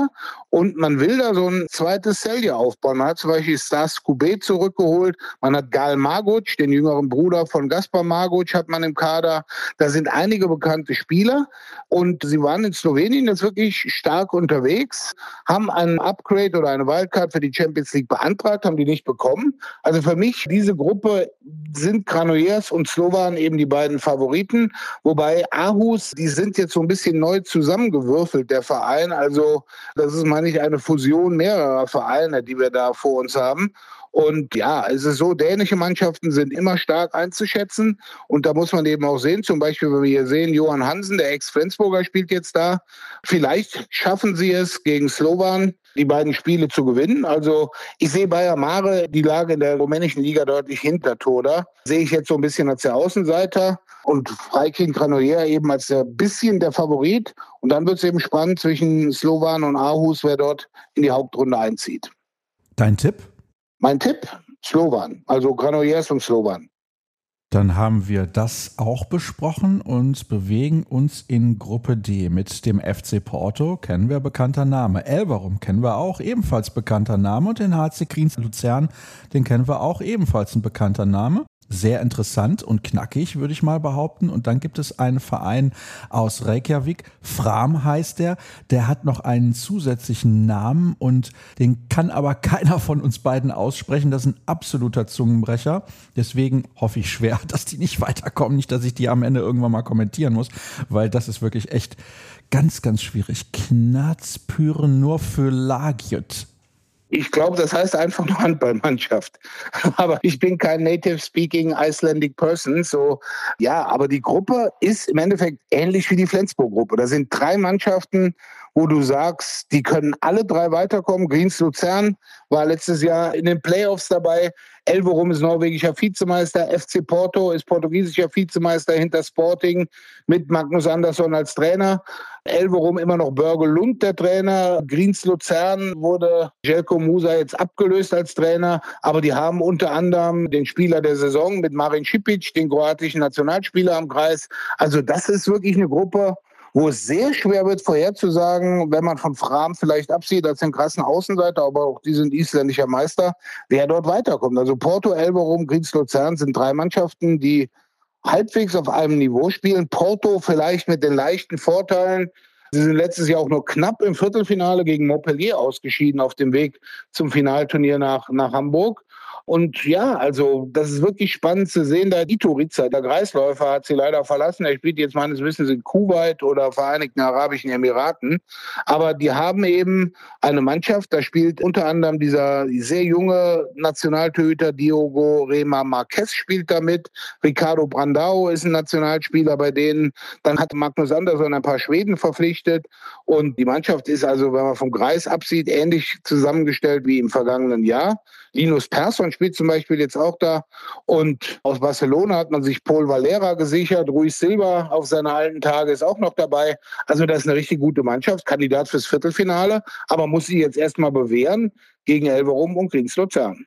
Und man will da so ein zweites Celje aufbauen. Man hat zum Beispiel Stas Kubé zurückgeholt. Man hat Gal Marguč, den jüngeren Bruder von Gaspar Marguč, hat man im Kader. Da sind einige bekannte Spieler. Und sie waren in Slowenien jetzt wirklich stark unterwegs, haben einen Upgrade oder eine Wildcard für die Champions League beantragt, haben die nicht bekommen. Also für mich, diese Gruppe sind Granollers und Slovan eben die beiden Favoriten. Wobei Aarhus, die sind jetzt so ein bisschen neu zusammengewürfelt, der Verein. Also das ist, meine ich, eine Fusion mehrerer Vereine, die wir da vor uns haben. Und ja, es ist so, dänische Mannschaften sind immer stark einzuschätzen. Und da muss man eben auch sehen, zum Beispiel, wenn wir hier sehen, Johan Hansen, der Ex-Flensburger, spielt jetzt da. Vielleicht schaffen sie es gegen Slovan, die beiden Spiele zu gewinnen. Also ich sehe Bayer Mare, die Lage in der rumänischen Liga deutlich hinter Toda. Sehe ich jetzt so ein bisschen als der Außenseiter und Freikin Granollers eben als ein bisschen der Favorit. Und dann wird es eben spannend zwischen Slovan und Aarhus, wer dort in die Hauptrunde einzieht.
Dein Tipp?
Mein Tipp? Slovan, also Granollers und Slovan.
Dann haben wir das auch besprochen und bewegen uns in Gruppe D mit dem FC Porto, kennen wir, bekannter Name. Elverum kennen wir auch, ebenfalls bekannter Name. Und den HC Kriens Luzern, den kennen wir auch, ebenfalls ein bekannter Name. Sehr interessant und knackig, würde ich mal behaupten. Und dann gibt es einen Verein aus Reykjavik, Fram heißt der hat noch einen zusätzlichen Namen und den kann aber keiner von uns beiden aussprechen. Das ist ein absoluter Zungenbrecher. Deswegen hoffe ich schwer, dass die nicht weiterkommen, nicht, dass ich die am Ende irgendwann mal kommentieren muss, weil das ist wirklich echt ganz, ganz schwierig. Knatzpyre nur für Lagiot.
Ich glaube, das heißt einfach nur Handballmannschaft. Aber ich bin kein native-speaking Icelandic person. So, ja, aber die Gruppe ist im Endeffekt ähnlich wie die Flensburg-Gruppe. Da sind 3 Mannschaften, wo du sagst, die können alle 3 weiterkommen. Kriens Luzern war letztes Jahr in den Playoffs dabei. Elverum ist norwegischer Vizemeister. FC Porto ist portugiesischer Vizemeister hinter Sporting mit Magnus Andersson als Trainer. Elverum immer noch Börge Lund der Trainer. Kriens Luzern wurde Željko Musa jetzt abgelöst als Trainer. Aber die haben unter anderem den Spieler der Saison mit Marin Šipić, den kroatischen Nationalspieler am Kreis. Also das ist wirklich eine Gruppe, wo es sehr schwer wird vorherzusagen, wenn man von Fram vielleicht absieht als den krassen Außenseiter, aber auch die sind isländischer Meister, wer dort weiterkommt. Also Porto, Elverum, Kriens Luzern sind 3 Mannschaften, die halbwegs auf einem Niveau spielen. Porto vielleicht mit den leichten Vorteilen. Sie sind letztes Jahr auch nur knapp im Viertelfinale gegen Montpellier ausgeschieden auf dem Weg zum Finalturnier nach Hamburg. Und ja, also das ist wirklich spannend zu sehen. Da Itorica, der Kreisläufer, hat sie leider verlassen. Er spielt jetzt meines Wissens in Kuwait oder Vereinigten Arabischen Emiraten. Aber die haben eben eine Mannschaft, da spielt unter anderem dieser sehr junge Nationaltorhüter Diogo Rema Marquez spielt da mit. Ricardo Brandao ist ein Nationalspieler bei denen. Dann hat Magnus Andersson ein paar Schweden verpflichtet. Und die Mannschaft ist also, wenn man vom Kreis absieht, ähnlich zusammengestellt wie im vergangenen Jahr. Linus Persson spielt zum Beispiel jetzt auch da. Und aus Barcelona hat man sich Paul Valera gesichert. Ruiz Silva auf seine alten Tage ist auch noch dabei. Also das ist eine richtig gute Mannschaft, Kandidat fürs Viertelfinale, aber muss sich jetzt erstmal bewähren gegen Elverum und Kriens Luzern.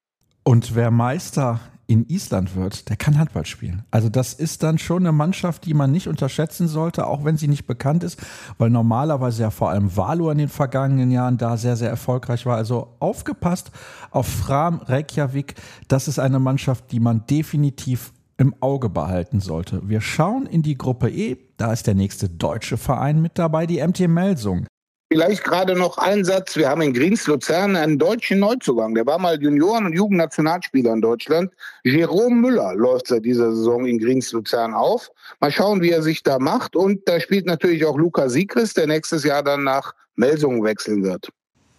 Und wer Meister in Island wird, der kann Handball spielen. Also das ist dann schon eine Mannschaft, die man nicht unterschätzen sollte, auch wenn sie nicht bekannt ist, weil normalerweise ja vor allem Valur in den vergangenen Jahren da sehr, sehr erfolgreich war. Also aufgepasst auf Fram Reykjavik. Das ist eine Mannschaft, die man definitiv im Auge behalten sollte. Wir schauen in die Gruppe E. Da ist der nächste deutsche Verein mit dabei, die MT Melsung.
Vielleicht gerade noch ein Satz. Wir haben in Kriens Luzern einen deutschen Neuzugang. Der war mal Junioren- und Jugendnationalspieler in Deutschland. Jerome Müller läuft seit dieser Saison in Kriens Luzern auf. Mal schauen, wie er sich da macht. Und da spielt natürlich auch Luca Sigrist, der nächstes Jahr dann nach Melsungen wechseln wird.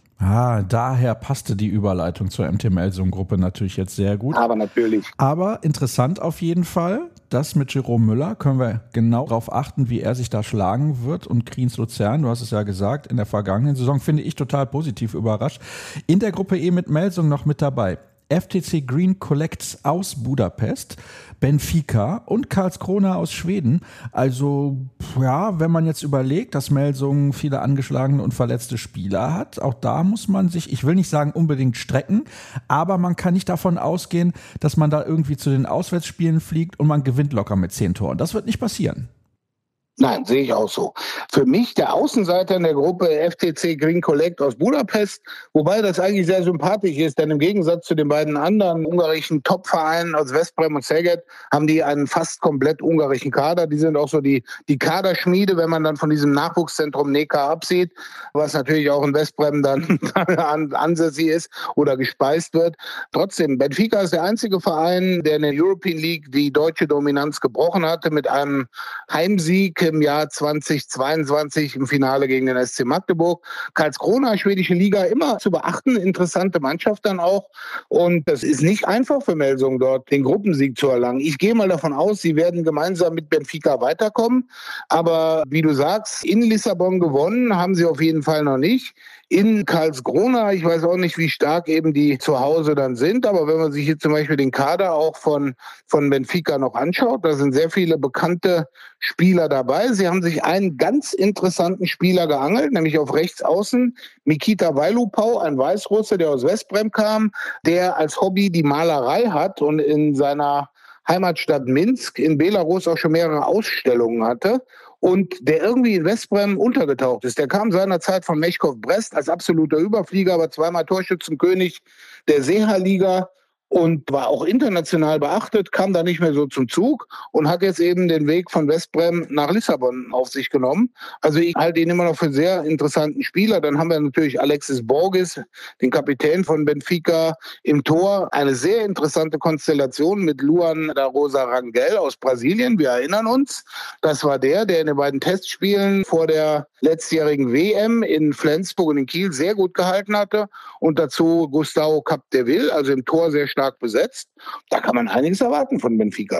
Daher passte die Überleitung zur MT Melsung-Gruppe natürlich jetzt sehr gut.
Aber natürlich.
Aber interessant auf jeden Fall, das mit Jerome Müller, können wir genau darauf achten, wie er sich da schlagen wird. Und Kriens Luzern, du hast es ja gesagt, in der vergangenen Saison finde ich total positiv überrascht. In der Gruppe E mit Melsung noch mit dabei FTC Green Collects aus Budapest, Benfica und Karlskrona aus Schweden. Also ja, wenn man jetzt überlegt, dass Melsung viele angeschlagene und verletzte Spieler hat, auch da muss man sich, ich will nicht sagen unbedingt strecken, aber man kann nicht davon ausgehen, dass man da irgendwie zu den Auswärtsspielen fliegt und man gewinnt locker mit 10 Toren. Das wird nicht passieren.
Nein, sehe ich auch so. Für mich der Außenseiter in der Gruppe FTC Green Collect aus Budapest, wobei das eigentlich sehr sympathisch ist, denn im Gegensatz zu den beiden anderen ungarischen Top-Vereinen aus Veszprém und Szeged haben die einen fast komplett ungarischen Kader. Die sind auch so die Kaderschmiede, wenn man dann von diesem Nachwuchszentrum Neka absieht, was natürlich auch in Veszprém dann ansässig ist oder gespeist wird. Trotzdem, Benfica ist der einzige Verein, der in der European League die deutsche Dominanz gebrochen hatte mit einem Heimsieg im Jahr 2022 im Finale gegen den SC Magdeburg. Karlskrona, schwedische Liga, immer zu beachten, interessante Mannschaft dann auch. Und das ist nicht einfach für Melsung, dort den Gruppensieg zu erlangen. Ich gehe mal davon aus, sie werden gemeinsam mit Benfica weiterkommen. Aber wie du sagst, in Lissabon gewonnen haben sie auf jeden Fall noch nicht. In Karlskrona, ich weiß auch nicht, wie stark eben die zu Hause dann sind, aber wenn man sich hier zum Beispiel den Kader auch von Benfica noch anschaut, da sind sehr viele bekannte Spieler dabei. Sie haben sich einen ganz interessanten Spieler geangelt, nämlich auf rechts außen Mikita Vailupau, ein Weißrusse, der aus Veszprém kam, der als Hobby die Malerei hat und in seiner Heimatstadt Minsk in Belarus auch schon mehrere Ausstellungen hatte. Und der irgendwie in Veszprém untergetaucht ist. Der kam seinerzeit von Meshkov Brest als absoluter Überflieger, aber zweimal Torschützenkönig der Seha-Liga und war auch international beachtet, kam da nicht mehr so zum Zug und hat jetzt eben den Weg von Veszprém nach Lissabon auf sich genommen. Also ich halte ihn immer noch für einen sehr interessanten Spieler. Dann haben wir natürlich Alexis Borges, den Kapitän von Benfica, im Tor. Eine sehr interessante Konstellation mit Luan da Rosa Rangel aus Brasilien. Wir erinnern uns, das war der in den beiden Testspielen vor der letztjährigen WM in Flensburg und in Kiel sehr gut gehalten hatte. Und dazu Gustavo Capdeville, also im Tor sehr stark besetzt. Da kann man einiges erwarten von Benfica.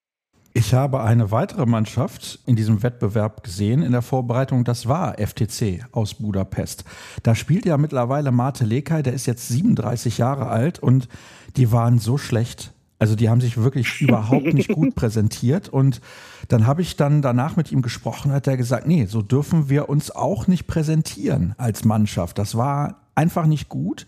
Ich habe eine weitere Mannschaft in diesem Wettbewerb gesehen in der Vorbereitung, das war FTC aus Budapest. Da spielt ja mittlerweile Mate Lekaj, der ist jetzt 37 Jahre alt und die waren so schlecht. Also die haben sich wirklich überhaupt nicht gut präsentiert und dann habe ich dann danach mit ihm gesprochen, hat er gesagt, nee, so dürfen wir uns auch nicht präsentieren als Mannschaft. Das war einfach nicht gut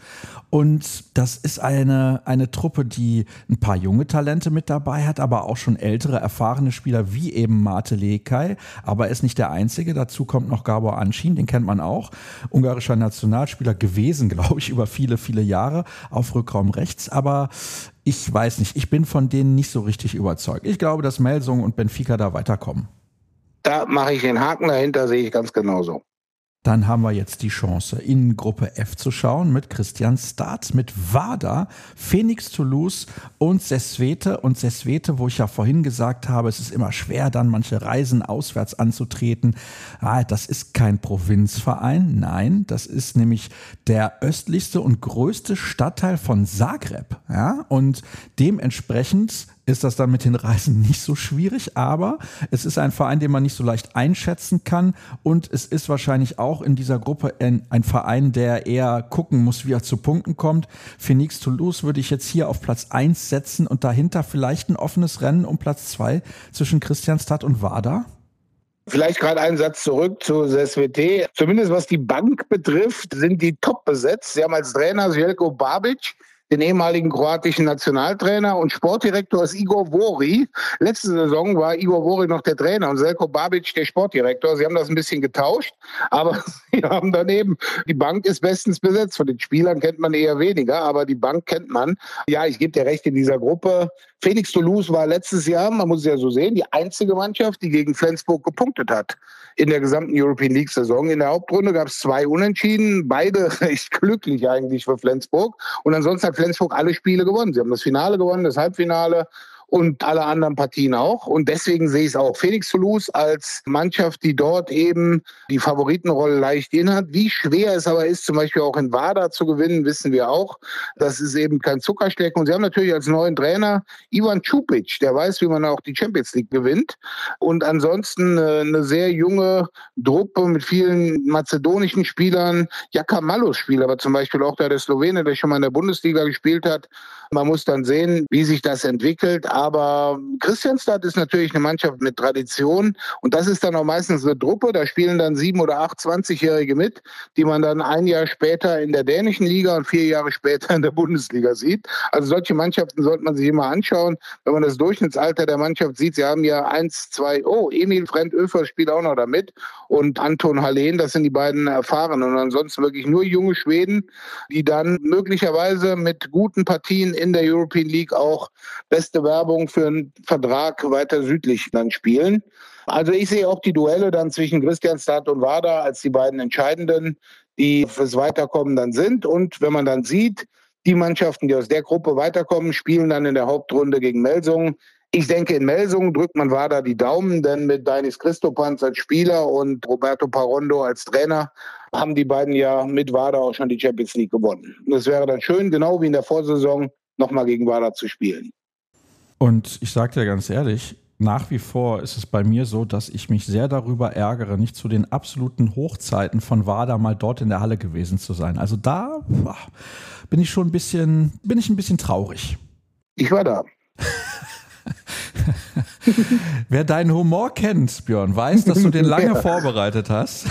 und das ist eine Truppe, die ein paar junge Talente mit dabei hat, aber auch schon ältere, erfahrene Spieler wie eben Mate Lekaj, aber er ist nicht der Einzige, dazu kommt noch Gabor Ancsin, den kennt man auch, ungarischer Nationalspieler gewesen, glaube ich, über viele, viele Jahre auf Rückraum rechts, aber ich weiß nicht, ich bin von denen nicht so richtig überzeugt. Ich glaube, dass Melsung und Benfica da weiterkommen.
Da mache ich den Haken dahinter, sehe ich ganz genauso.
Dann haben wir jetzt die Chance, in Gruppe F zu schauen mit Christian Start, mit Vardar, Phoenix Toulouse und Zvezda. Und Zvezda, wo ich ja vorhin gesagt habe, es ist immer schwer, dann manche Reisen auswärts anzutreten. Das ist kein Provinzverein, nein, das ist nämlich der östlichste und größte Stadtteil von Zagreb. Ja? Und dementsprechend ist das dann mit den Reisen nicht so schwierig, aber es ist ein Verein, den man nicht so leicht einschätzen kann und es ist wahrscheinlich auch in dieser Gruppe ein Verein, der eher gucken muss, wie er zu Punkten kommt. Phoenix Toulouse würde ich jetzt hier auf Platz 1 setzen und dahinter vielleicht ein offenes Rennen um Platz 2 zwischen Kristianstad und Vardar.
Vielleicht gerade einen Satz zurück zu Zvezda. Zumindest was die Bank betrifft, sind die top besetzt. Sie haben als Trainer Željko Babic, den ehemaligen kroatischen Nationaltrainer, und Sportdirektor ist Igor Vori. Letzte Saison war Igor Vori noch der Trainer und Željko Babic der Sportdirektor. Sie haben das ein bisschen getauscht, aber sie haben daneben, die Bank ist bestens besetzt. Von den Spielern kennt man eher weniger, aber die Bank kennt man. Ja, ich gebe dir recht, in dieser Gruppe. Phoenix Toulouse war letztes Jahr, man muss es ja so sehen, die einzige Mannschaft, die gegen Flensburg gepunktet hat in der gesamten European League Saison. In der Hauptrunde gab es 2 Unentschieden, beide recht glücklich eigentlich für Flensburg. Und ansonsten hat Flensburg alle Spiele gewonnen. Sie haben das Finale gewonnen, das Halbfinale und alle anderen Partien auch. Und deswegen sehe ich es auch. Phoenix Toulouse als Mannschaft, die dort eben die Favoritenrolle leicht innehat. Wie schwer es aber ist, zum Beispiel auch in Vardar zu gewinnen, wissen wir auch. Das ist eben kein Zuckerschlecken. Und sie haben natürlich als neuen Trainer Ivan Čupić, der weiß, wie man auch die Champions League gewinnt. Und ansonsten eine sehr junge Truppe mit vielen mazedonischen Spielern. Jaka Malus spielt aber zum Beispiel auch der Slowene, der schon mal in der Bundesliga gespielt hat. Man muss dann sehen, wie sich das entwickelt. Aber Kristianstad ist natürlich eine Mannschaft mit Tradition. Und das ist dann auch meistens eine Truppe. Da spielen dann 7 oder 8 20-Jährige mit, die man dann ein Jahr später in der dänischen Liga und 4 Jahre später in der Bundesliga sieht. Also solche Mannschaften sollte man sich immer anschauen. Wenn man das Durchschnittsalter der Mannschaft sieht, sie haben ja 1, 2, Emil Frend-Öfer spielt auch noch da mit und Anton Hallén, das sind die beiden Erfahrenen. Und ansonsten wirklich nur junge Schweden, die dann möglicherweise mit guten Partien in der European League auch beste Werbung für einen Vertrag weiter südlich dann spielen. Also ich sehe auch die Duelle dann zwischen Kristianstad und Vardar als die beiden entscheidenden, die fürs Weiterkommen dann sind. Und wenn man dann sieht, die Mannschaften, die aus der Gruppe weiterkommen, spielen dann in der Hauptrunde gegen Melsungen. Ich denke, in Melsungen drückt man Vardar die Daumen, denn mit Dainis Christopans als Spieler und Roberto Parondo als Trainer haben die beiden ja mit Vardar auch schon die Champions League gewonnen. Und es wäre dann schön, genau wie in der Vorsaison, nochmal gegen Vardar zu spielen.
Und ich sage dir ganz ehrlich, nach wie vor ist es bei mir so, dass ich mich sehr darüber ärgere, nicht zu den absoluten Hochzeiten von Vardar mal dort in der Halle gewesen zu sein. Also da bin ich ein bisschen traurig.
Ich war da.
Wer deinen Humor kennt, Björn, weiß, dass du den lange vorbereitet hast.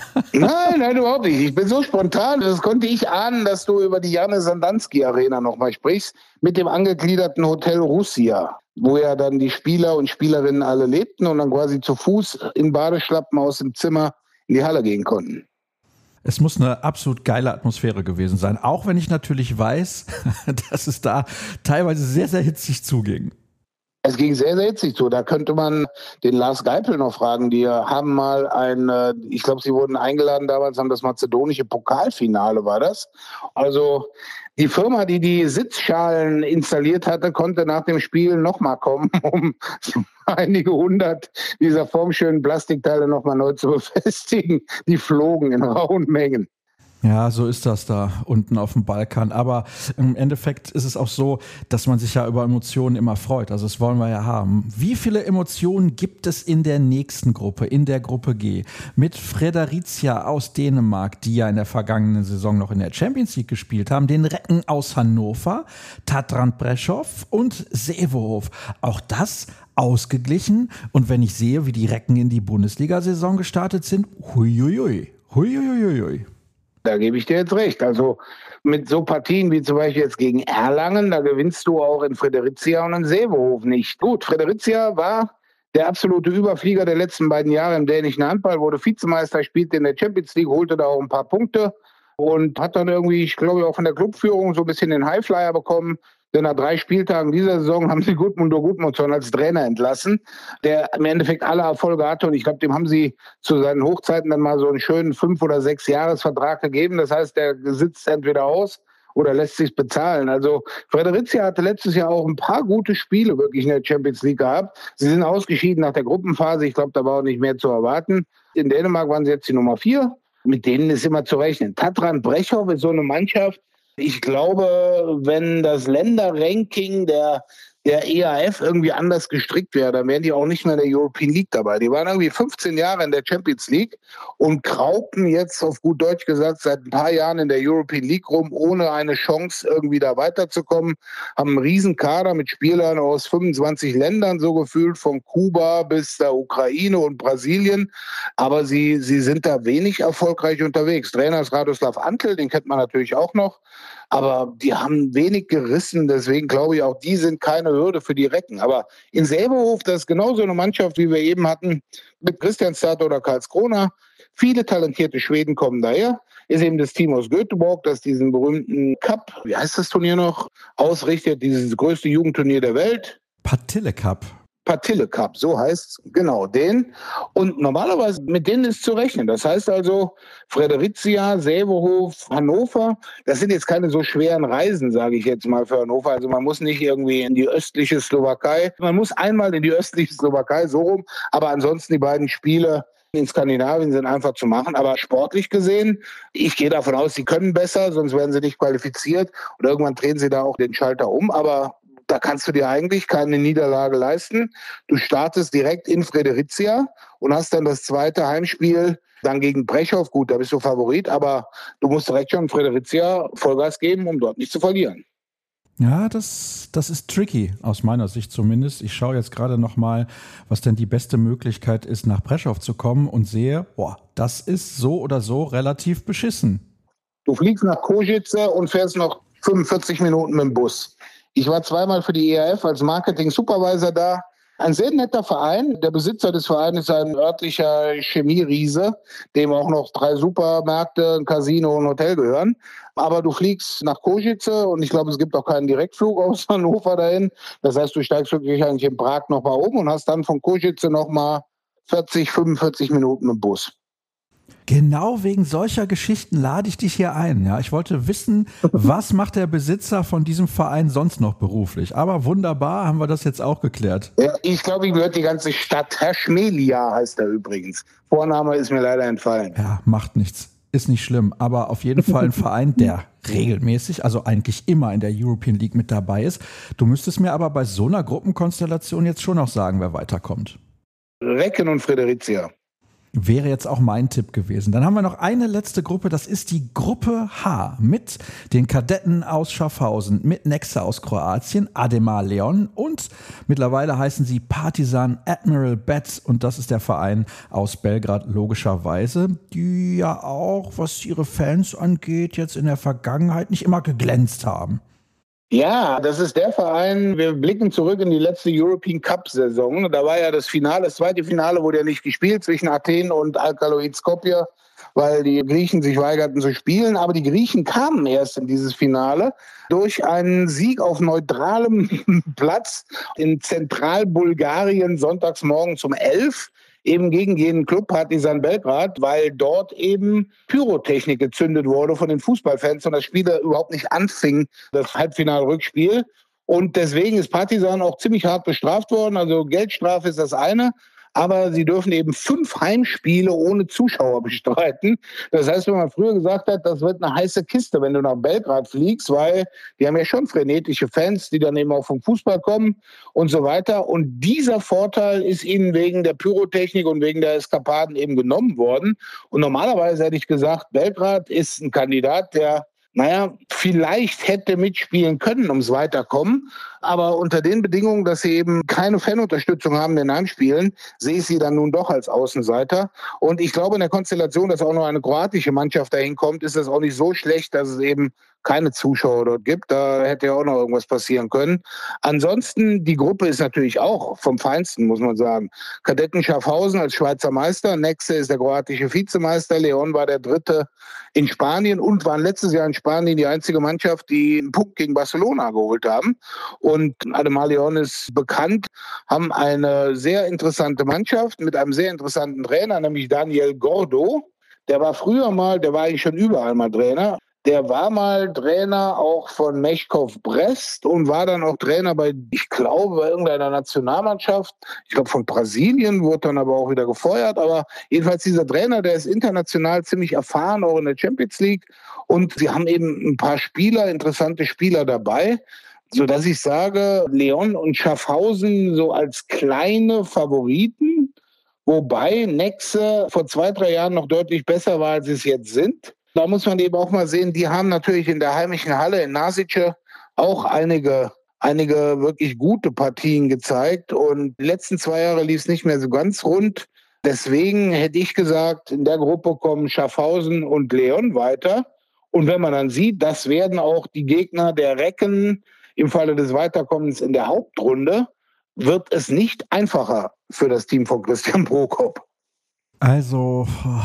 Nein, überhaupt nicht. Ich bin so spontan, das konnte ich ahnen, dass du über die Janne Sandanski Arena nochmal sprichst, mit dem angegliederten Hotel Russia, wo ja dann die Spieler und Spielerinnen alle lebten und dann quasi zu Fuß in Badeschlappen aus dem Zimmer in die Halle gehen konnten.
Es muss eine absolut geile Atmosphäre gewesen sein, auch wenn ich natürlich weiß, dass es da teilweise sehr, sehr hitzig zuging.
Es ging sehr, sehr hitzig zu. Da könnte man den Lars Geipel noch fragen. Die haben mal ich glaube, sie wurden eingeladen damals, haben das mazedonische Pokalfinale war das. Also die Firma, die die Sitzschalen installiert hatte, konnte nach dem Spiel nochmal kommen, um einige 100 dieser formschönen Plastikteile nochmal neu zu befestigen. Die flogen in rauen Mengen.
Ja, so ist das da unten auf dem Balkan. Aber im Endeffekt ist es auch so, dass man sich ja über Emotionen immer freut. Also das wollen wir ja haben. Wie viele Emotionen gibt es in der nächsten Gruppe, in der Gruppe G? Mit Fredericia aus Dänemark, die ja in der vergangenen Saison noch in der Champions League gespielt haben, den Recken aus Hannover, Tatran Prešov und Sävehof. Auch das ausgeglichen. Und wenn ich sehe, wie die Recken in die Bundesliga-Saison gestartet sind, huiuiui, huiuiui.
Da gebe ich dir jetzt recht. Also mit so Partien wie zum Beispiel jetzt gegen Erlangen, da gewinnst du auch in Fredericia und in Sävehof nicht. Gut, Fredericia war der absolute Überflieger der letzten beiden Jahre im dänischen Handball, wurde Vizemeister, spielte in der Champions League, holte da auch ein paar Punkte und hat dann irgendwie, ich glaube, auch von der Clubführung so ein bisschen den Highflyer bekommen. Denn nach 3 Spieltagen dieser Saison haben sie Gudmundur Gudmundsson als Trainer entlassen, der im Endeffekt alle Erfolge hatte. Und ich glaube, dem haben sie zu seinen Hochzeiten dann mal so einen schönen 5- oder 6-Jahres-Vertrag gegeben. Das heißt, der sitzt entweder aus oder lässt sich bezahlen. Also Fredericia hatte letztes Jahr auch ein paar gute Spiele wirklich in der Champions League gehabt. Sie sind ausgeschieden nach der Gruppenphase. Ich glaube, da war auch nicht mehr zu erwarten. In Dänemark waren sie jetzt die Nummer 4. Mit denen ist immer zu rechnen. Tatran Prešov ist so eine Mannschaft. Ich glaube, wenn das Länderranking der EAF irgendwie anders gestrickt wäre, dann wären die auch nicht mehr in der European League dabei. Die waren irgendwie 15 Jahre in der Champions League und kraupen jetzt auf gut Deutsch gesagt seit ein paar Jahren in der European League rum, ohne eine Chance irgendwie da weiterzukommen. Haben einen riesen Kader mit Spielern aus 25 Ländern, so gefühlt von Kuba bis der Ukraine und Brasilien. Aber sie sind da wenig erfolgreich unterwegs. Trainer ist Radoslav Antl, den kennt man natürlich auch noch. Aber die haben wenig gerissen, deswegen glaube ich auch, die sind keine Hürde für die Recken. Aber in Sävehof, das ist genauso eine Mannschaft, wie wir eben hatten, mit Kristianstad oder Karlskrona. Viele talentierte Schweden kommen daher. Ist eben das Team aus Göteborg, das diesen berühmten Cup, wie heißt das Turnier noch, ausrichtet, dieses größte Jugendturnier der Welt.
Partille Cup.
Partille Cup, so heißt genau den. Und normalerweise mit denen ist zu rechnen. Das heißt also Fredericia, Sävehof, Hannover. Das sind jetzt keine so schweren Reisen, sage ich jetzt mal für Hannover. Also man muss nicht irgendwie in die östliche Slowakei. Man muss einmal in die östliche Slowakei, so rum. Aber ansonsten die beiden Spiele in Skandinavien sind einfach zu machen. Aber sportlich gesehen, ich gehe davon aus, sie können besser, sonst werden sie nicht qualifiziert. Und irgendwann drehen sie da auch den Schalter um. Aber da kannst du dir eigentlich keine Niederlage leisten. Du startest direkt in Fredericia und hast dann das zweite Heimspiel dann gegen Prešov. Gut, da bist du Favorit, aber du musst direkt schon in Fredericia Vollgas geben, um dort nicht zu verlieren.
Ja, das ist tricky, aus meiner Sicht zumindest. Ich schaue jetzt gerade nochmal, was denn die beste Möglichkeit ist, nach Prešov zu kommen und sehe, das ist so oder so relativ beschissen.
Du fliegst nach Košice und fährst noch 45 Minuten mit dem Bus. Ich war zweimal für die ERF als Marketing-Supervisor da. Ein sehr netter Verein. Der Besitzer des Vereins ist ein örtlicher Chemieriese, dem auch noch 3 Supermärkte, ein Casino und ein Hotel gehören. Aber du fliegst nach Košice und ich glaube, es gibt auch keinen Direktflug aus Hannover dahin. Das heißt, du steigst wirklich eigentlich in Prag nochmal um und hast dann von Košice nochmal 40, 45 Minuten mit dem Bus.
Genau wegen solcher Geschichten lade ich dich hier ein. Ja, ich wollte wissen, was macht der Besitzer von diesem Verein sonst noch beruflich? Aber wunderbar, haben wir das jetzt auch geklärt.
Ja, ich glaube, ihm gehört die ganze Stadt. Herr Schmelia heißt er übrigens. Vorname ist mir leider entfallen.
Ja, macht nichts. Ist nicht schlimm. Aber auf jeden Fall ein Verein, der regelmäßig, also eigentlich immer in der European League mit dabei ist. Du müsstest mir aber bei so einer Gruppenkonstellation jetzt schon noch sagen, wer weiterkommt.
Recken und Fredericia.
Wäre jetzt auch mein Tipp gewesen. Dann haben wir noch eine letzte Gruppe, das ist die Gruppe H mit den Kadetten aus Schaffhausen, mit Nexe aus Kroatien, Ademar Leon und mittlerweile heißen sie Partizan Admiral Bet und das ist der Verein aus Belgrad logischerweise, die ja auch, was ihre Fans angeht, jetzt in der Vergangenheit nicht immer geglänzt haben.
Ja, das ist der Verein, wir blicken zurück in die letzte European Cup-Saison. Da war ja das Finale, das zweite Finale wurde ja nicht gespielt zwischen Athen und Alkaloid Skopje, weil die Griechen sich weigerten zu spielen. Aber die Griechen kamen erst in dieses Finale durch einen Sieg auf neutralem Platz in Zentralbulgarien sonntags morgens um 11 eben gegen jenen Club Partizan Belgrad, weil dort eben Pyrotechnik gezündet wurde von den Fußballfans und das Spiel überhaupt nicht anfing, das Halbfinal-Rückspiel. Und deswegen ist Partizan auch ziemlich hart bestraft worden. Also Geldstrafe ist das eine, aber sie dürfen eben 5 Heimspiele ohne Zuschauer bestreiten. Das heißt, wenn man früher gesagt hat, das wird eine heiße Kiste, wenn du nach Belgrad fliegst, weil die haben ja schon frenetische Fans, die dann eben auch vom Fußball kommen und so weiter. Und dieser Vorteil ist ihnen wegen der Pyrotechnik und wegen der Eskapaden eben genommen worden. Und normalerweise hätte ich gesagt, Belgrad ist ein Kandidat, der vielleicht hätte mitspielen können ums Weiterkommen. Aber unter den Bedingungen, dass sie eben keine Fanunterstützung haben in den Heimspielen, sehe ich sie dann nun doch als Außenseiter. Und ich glaube, in der Konstellation, dass auch noch eine kroatische Mannschaft dahin kommt, ist das auch nicht so schlecht, dass es eben keine Zuschauer dort gibt. Da hätte ja auch noch irgendwas passieren können. Ansonsten, die Gruppe ist natürlich auch vom Feinsten, muss man sagen. Kadetten Schaffhausen als Schweizer Meister, Nexe ist der kroatische Vizemeister, Leon war der Dritte in Spanien und waren letztes Jahr in Spanien die einzige Mannschaft, die einen Punkt gegen Barcelona geholt haben. Und Ademar Leon ist bekannt, haben eine sehr interessante Mannschaft mit einem sehr interessanten Trainer, nämlich Daniel Gordo. Der war eigentlich schon überall mal Trainer. Der war mal Trainer auch von Meshkov Brest und war dann auch Trainer bei irgendeiner Nationalmannschaft. Ich glaube von Brasilien, wurde dann aber auch wieder gefeuert. Aber jedenfalls dieser Trainer, der ist international ziemlich erfahren, auch in der Champions League. Und sie haben eben ein paar interessante Spieler dabei, sodass ich sage, Leon und Schaffhausen so als kleine Favoriten, wobei Nexe vor 2-3 Jahren noch deutlich besser war, als sie es jetzt sind. Da muss man eben auch mal sehen, die haben natürlich in der heimischen Halle in Nasice auch einige wirklich gute Partien gezeigt. Und die letzten 2 Jahre lief es nicht mehr so ganz rund. Deswegen hätte ich gesagt, in der Gruppe kommen Schaffhausen und Leon weiter. Und wenn man dann sieht, das werden auch die Gegner der Recken im Falle des Weiterkommens in der Hauptrunde, wird es nicht einfacher für das Team von Christian Prokop.
Also,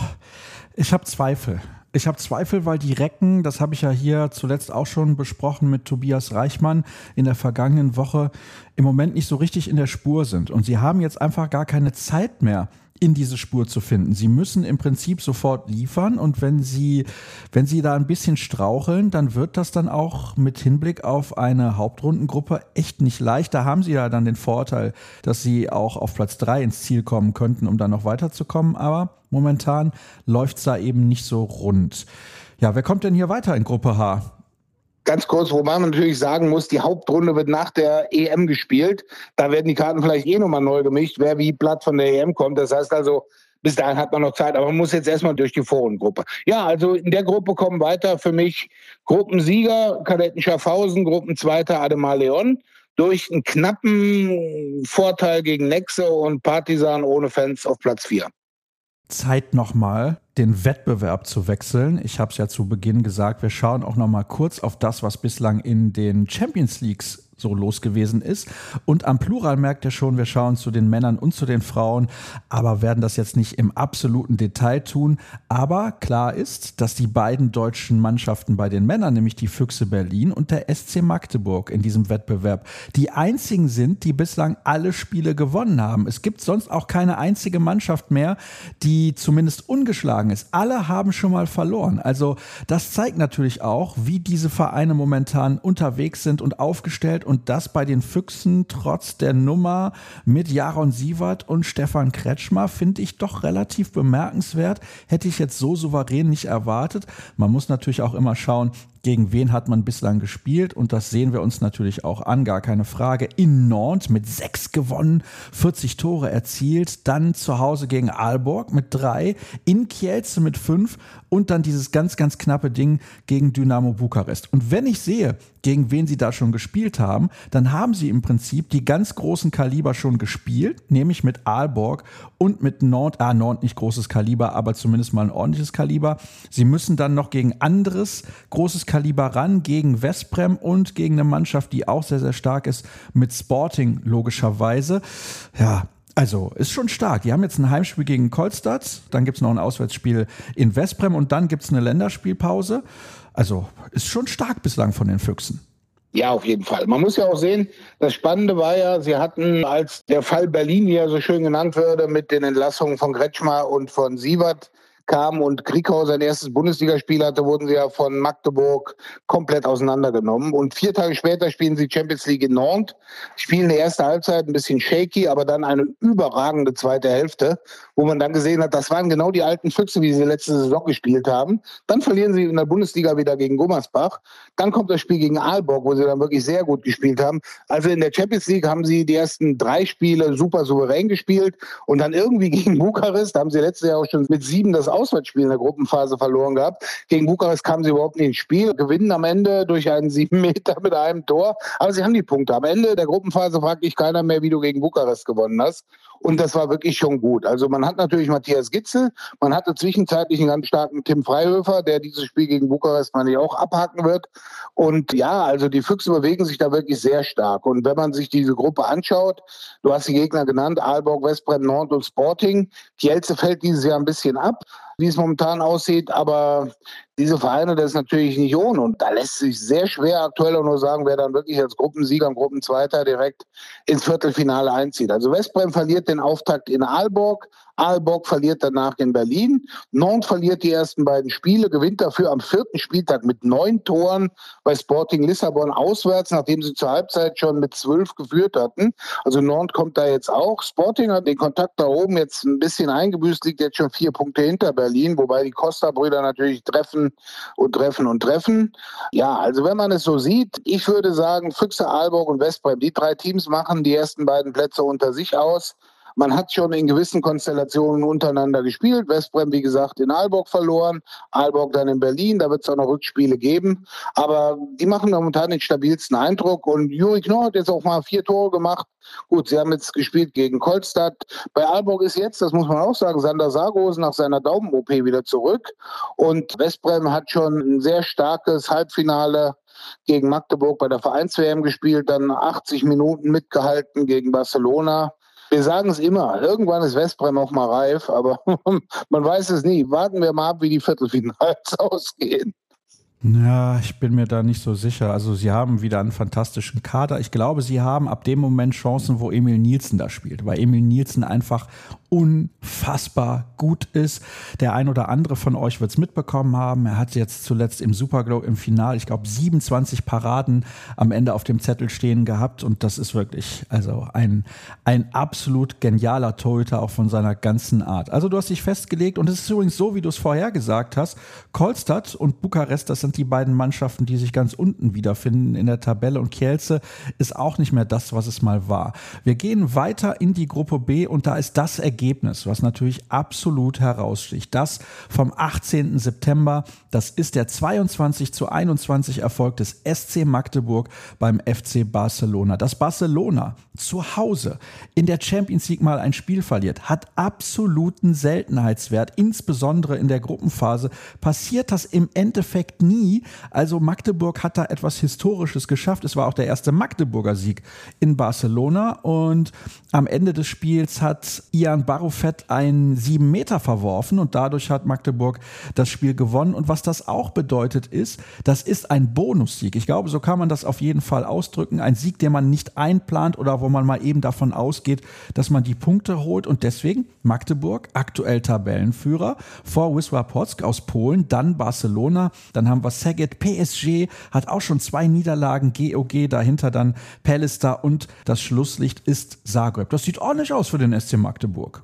ich habe Zweifel. Weil die Recken, das habe ich ja hier zuletzt auch schon besprochen mit Tobias Reichmann in der vergangenen Woche, im Moment nicht so richtig in der Spur sind. Und sie haben jetzt einfach gar keine Zeit mehr, in diese Spur zu finden. Sie müssen im Prinzip sofort liefern und wenn sie da ein bisschen straucheln, dann wird das dann auch mit Hinblick auf eine Hauptrundengruppe echt nicht leicht. Da haben sie ja dann den Vorteil, dass sie auch auf Platz 3 ins Ziel kommen könnten, um dann noch weiterzukommen. Aber momentan läuft es da eben nicht so rund. Ja, wer kommt denn hier weiter in Gruppe H?
Ganz kurz, wobei man natürlich sagen muss, die Hauptrunde wird nach der EM gespielt. Da werden die Karten vielleicht nochmal neu gemischt, wer wie platt von der EM kommt. Das heißt also, bis dahin hat man noch Zeit, aber man muss jetzt erstmal durch die Vorrundengruppe. Ja, also in der Gruppe kommen weiter für mich Gruppensieger Kadetten Schaffhausen, Gruppenzweiter Ademar Leon, durch einen knappen Vorteil gegen Nexe und Partisan ohne Fans auf Platz 4.
Zeit nochmal, den Wettbewerb zu wechseln. Ich habe es ja zu Beginn gesagt, wir schauen auch nochmal kurz auf das, was bislang in den Champions Leagues so los gewesen ist. Und am Plural merkt ihr schon, wir schauen zu den Männern und zu den Frauen, aber werden das jetzt nicht im absoluten Detail tun. Aber klar ist, dass die beiden deutschen Mannschaften bei den Männern, nämlich die Füchse Berlin und der SC Magdeburg in diesem Wettbewerb, die einzigen sind, die bislang alle Spiele gewonnen haben. Es gibt sonst auch keine einzige Mannschaft mehr, die zumindest ungeschlagen ist. Alle haben schon mal verloren. Also das zeigt natürlich auch, wie diese Vereine momentan unterwegs sind und aufgestellt. Und das bei den Füchsen trotz der Nummer mit Jaron Siewert und Stefan Kretschmer finde ich doch relativ bemerkenswert. Hätte ich jetzt so souverän nicht erwartet. Man muss natürlich auch immer schauen, gegen wen hat man bislang gespielt, und das sehen wir uns natürlich auch an, gar keine Frage. In Nantes mit 6 gewonnen, 40 Tore erzielt, dann zu Hause gegen Aalborg mit 3, in Kielce mit 5 und dann dieses ganz, ganz knappe Ding gegen Dynamo Bukarest. Und wenn ich sehe, gegen wen sie da schon gespielt haben, dann haben sie im Prinzip die ganz großen Kaliber schon gespielt, nämlich mit Aalborg und mit Nantes. Nantes nicht großes Kaliber, aber zumindest mal ein ordentliches Kaliber. Sie müssen dann noch gegen anderes großes Kaliber ran, gegen Westbrem und gegen eine Mannschaft, die auch sehr, sehr stark ist, mit Sporting logischerweise. Ja, also ist schon stark. Die haben jetzt ein Heimspiel gegen Kolstad, dann gibt es noch ein Auswärtsspiel in Westbrem und dann gibt es eine Länderspielpause. Also ist schon stark bislang von den Füchsen.
Ja, auf jeden Fall. Man muss ja auch sehen, das Spannende war ja, sie hatten, als der Fall Berlin ja so schön genannt wurde, mit den Entlassungen von Kretschmer und von Siewert kam und Kriegau sein erstes Bundesligaspiel hatte, wurden sie ja von Magdeburg komplett auseinandergenommen. Und 4 Tage später spielen sie Champions League in Nantes, spielen die erste Halbzeit ein bisschen shaky, aber dann eine überragende zweite Hälfte, wo man dann gesehen hat, das waren genau die alten Füchse, wie sie letzte Saison gespielt haben. Dann verlieren sie in der Bundesliga wieder gegen Gummersbach. Dann kommt das Spiel gegen Aalborg, wo sie dann wirklich sehr gut gespielt haben. Also in der Champions League haben sie die ersten 3 Spiele super souverän gespielt und dann irgendwie gegen Bukarest, da haben sie letztes Jahr auch schon mit 7 das Auswärtsspiel in der Gruppenphase verloren gehabt. Gegen Bukarest kamen sie überhaupt nicht ins Spiel, gewinnen am Ende durch einen 7 Meter mit einem Tor, aber sie haben die Punkte. Am Ende der Gruppenphase fragt dich keiner mehr, wie du gegen Bukarest gewonnen hast. Und das war wirklich schon gut. Also man hat natürlich Matthias Gitzel, man hatte zwischenzeitlich einen ganz starken Tim Freihöfer, der dieses Spiel gegen Bukarest, meine ich, auch abhaken wird. Und ja, also die Füchse bewegen sich da wirklich sehr stark. Und wenn man sich diese Gruppe anschaut, du hast die Gegner genannt, Aalborg, Westbrem, Nantes und Sporting. Kielce fällt dieses Jahr ein bisschen ab, wie es momentan aussieht, aber diese Vereine, das ist natürlich nicht ohne. Und da lässt sich sehr schwer aktuell auch nur sagen, wer dann wirklich als Gruppensieger und Gruppenzweiter direkt ins Viertelfinale einzieht. Also Westbrem verliert den Auftakt in Aalborg, Aalborg verliert danach in Berlin, Nantes verliert die ersten beiden Spiele, gewinnt dafür am 4. Spieltag mit 9 Toren bei Sporting Lissabon auswärts, nachdem sie zur Halbzeit schon mit 12 geführt hatten. Also Nantes kommt da jetzt auch. Sporting hat den Kontakt da oben jetzt ein bisschen eingebüßt, liegt jetzt schon 4 Punkte hinter Berlin, wobei die Costa-Brüder natürlich treffen. Ja, also wenn man es so sieht, ich würde sagen, Füchse, Aalborg und Westbrem, die 3 Teams machen die ersten beiden Plätze unter sich aus. Man hat schon in gewissen Konstellationen untereinander gespielt. Westbrem, wie gesagt, in Aalborg verloren, Aalborg dann in Berlin, da wird es auch noch Rückspiele geben. Aber die machen momentan den stabilsten Eindruck. Und Juri Knorr hat jetzt auch mal 4 Tore gemacht. Gut, sie haben jetzt gespielt gegen Kolstad. Bei Aalborg ist jetzt, das muss man auch sagen, Sander Sargosen nach seiner Daumen-OP wieder zurück. Und Westbrem hat schon ein sehr starkes Halbfinale gegen Magdeburg bei der Vereins-WM gespielt, dann 80 Minuten mitgehalten gegen Barcelona. Wir sagen es immer, irgendwann ist Westbrem auch mal reif, aber man weiß es nie. Warten wir mal ab, wie die Viertelfinals ausgehen.
Ja, ich bin mir da nicht so sicher. Also sie haben wieder einen fantastischen Kader. Ich glaube, sie haben ab dem Moment Chancen, wo Emil Nielsen da spielt, weil Emil Nielsen einfach unfassbar gut ist. Der ein oder andere von euch wird es mitbekommen haben. Er hat jetzt zuletzt im Superglow im Finale, ich glaube, 27 Paraden am Ende auf dem Zettel stehen gehabt. Und das ist wirklich also ein absolut genialer Torhüter, auch von seiner ganzen Art. Also du hast dich festgelegt, und es ist übrigens so, wie du es vorher gesagt hast, Kolstad und Bukarest, das sind die beiden Mannschaften, die sich ganz unten wiederfinden in der Tabelle, und Kielce ist auch nicht mehr das, was es mal war. Wir gehen weiter in die Gruppe B, und da ist das Ergebnis Ergebnis, was natürlich absolut heraussticht. Das vom 18. September, das ist der 22:21 Erfolg des SC Magdeburg beim FC Barcelona. Dass Barcelona zu Hause in der Champions League mal ein Spiel verliert, hat absoluten Seltenheitswert. Insbesondere in der Gruppenphase passiert das im Endeffekt nie. Also Magdeburg hat da etwas Historisches geschafft. Es war auch der erste Magdeburger Sieg in Barcelona und am Ende des Spiels hat Ian Barufet einen 7 Meter verworfen und dadurch hat Magdeburg das Spiel gewonnen. Und was das auch bedeutet ist, das ist ein Bonussieg. Ich glaube, so kann man das auf jeden Fall ausdrücken. Ein Sieg, den man nicht einplant oder wo man mal eben davon ausgeht, dass man die Punkte holt. Und deswegen Magdeburg, aktuell Tabellenführer, vor Wisła Płock aus Polen, dann Barcelona, dann haben wir Szeged, PSG, hat auch schon 2 Niederlagen, GOG, dahinter dann Pallister und das Schlusslicht ist Zagreb. Das sieht ordentlich aus für den SC Magdeburg.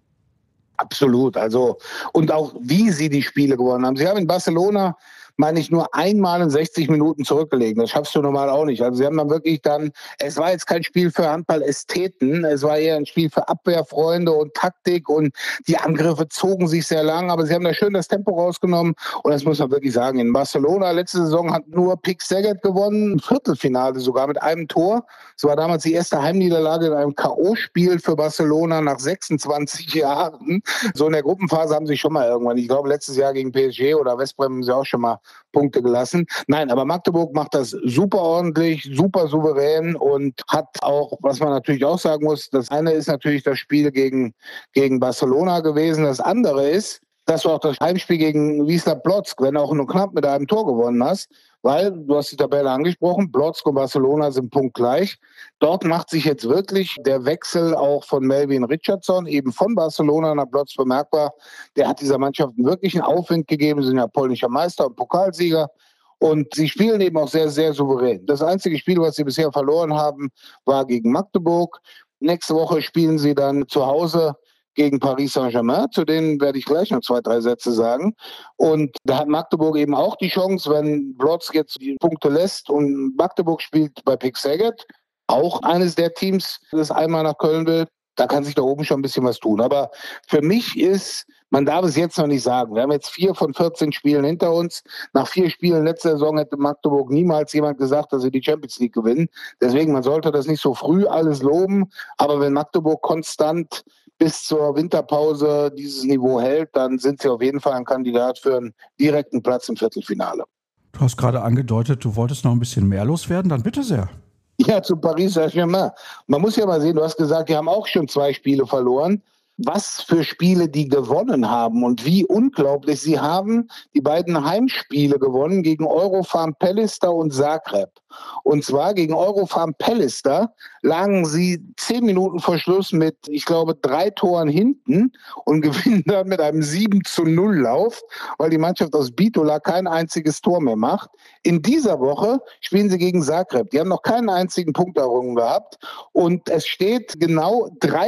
Absolut. Also, und auch wie sie die Spiele gewonnen haben. Sie haben in Barcelona, meine ich, nur einmal in 60 Minuten zurückgelegen. Das schaffst du normal auch nicht. Also sie haben dann wirklich es war jetzt kein Spiel für Handball-Ästheten, es war eher ein Spiel für Abwehrfreunde und Taktik und die Angriffe zogen sich sehr lang, aber sie haben da schön das Tempo rausgenommen und das muss man wirklich sagen. In Barcelona letzte Saison hat nur PIK Szeged gewonnen, im Viertelfinale sogar mit einem Tor. Es war damals die erste Heimniederlage in einem K.O.-Spiel für Barcelona nach 26 Jahren. So in der Gruppenphase haben sie schon mal irgendwann, ich glaube letztes Jahr gegen PSG oder Westbrem haben sie auch schon mal Punkte gelassen. Nein, aber Magdeburg macht das super ordentlich, super souverän und hat auch, was man natürlich auch sagen muss, das eine ist natürlich das Spiel gegen Barcelona gewesen. Das andere ist, dass du auch das Heimspiel gegen Wisła Płock, wenn auch nur knapp mit einem Tor gewonnen hast, weil, du hast die Tabelle angesprochen, Płock und Barcelona sind punktgleich. Dort macht sich jetzt wirklich der Wechsel auch von Melvin Richardson, eben von Barcelona nach Płock bemerkbar. Der hat dieser Mannschaft wirklich einen Aufwind gegeben, sie sind ja polnischer Meister und Pokalsieger. Und sie spielen eben auch sehr, sehr souverän. Das einzige Spiel, was sie bisher verloren haben, war gegen Magdeburg. Nächste Woche spielen sie dann zu Hause gegen Paris Saint-Germain, zu denen werde ich gleich noch 2, 3 Sätze sagen. Und da hat Magdeburg eben auch die Chance, wenn Płock jetzt die Punkte lässt und Magdeburg spielt bei PIK Szeged, auch eines der Teams, das einmal nach Köln will, da kann sich da oben schon ein bisschen was tun. Aber für mich man darf es jetzt noch nicht sagen, wir haben jetzt 4 von 14 Spielen hinter uns. Nach 4 Spielen letzter Saison hätte Magdeburg niemals jemand gesagt, dass sie die Champions League gewinnen. Deswegen, man sollte das nicht so früh alles loben. Aber wenn Magdeburg konstant bis zur Winterpause dieses Niveau hält, dann sind sie auf jeden Fall ein Kandidat für einen direkten Platz im Viertelfinale.
Du hast gerade angedeutet, du wolltest noch ein bisschen mehr loswerden, dann bitte sehr.
Ja, zu Paris Saint-Germain. Man muss ja mal sehen, du hast gesagt, die haben auch schon 2 Spiele verloren. Was für Spiele die gewonnen haben und wie unglaublich. Sie haben die beiden Heimspiele gewonnen gegen Eurofarm Pallister und Zagreb. Und zwar gegen Eurofarm Pallister lagen sie 10 Minuten vor Schluss mit, ich glaube, 3 Toren hinten und gewinnen dann mit einem 7:0 Lauf, weil die Mannschaft aus Bitola kein einziges Tor mehr macht. In dieser Woche spielen sie gegen Zagreb. Die haben noch keinen einzigen Punkt errungen gehabt und es steht genau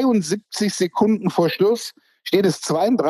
73 Sekunden vor Schluss, steht es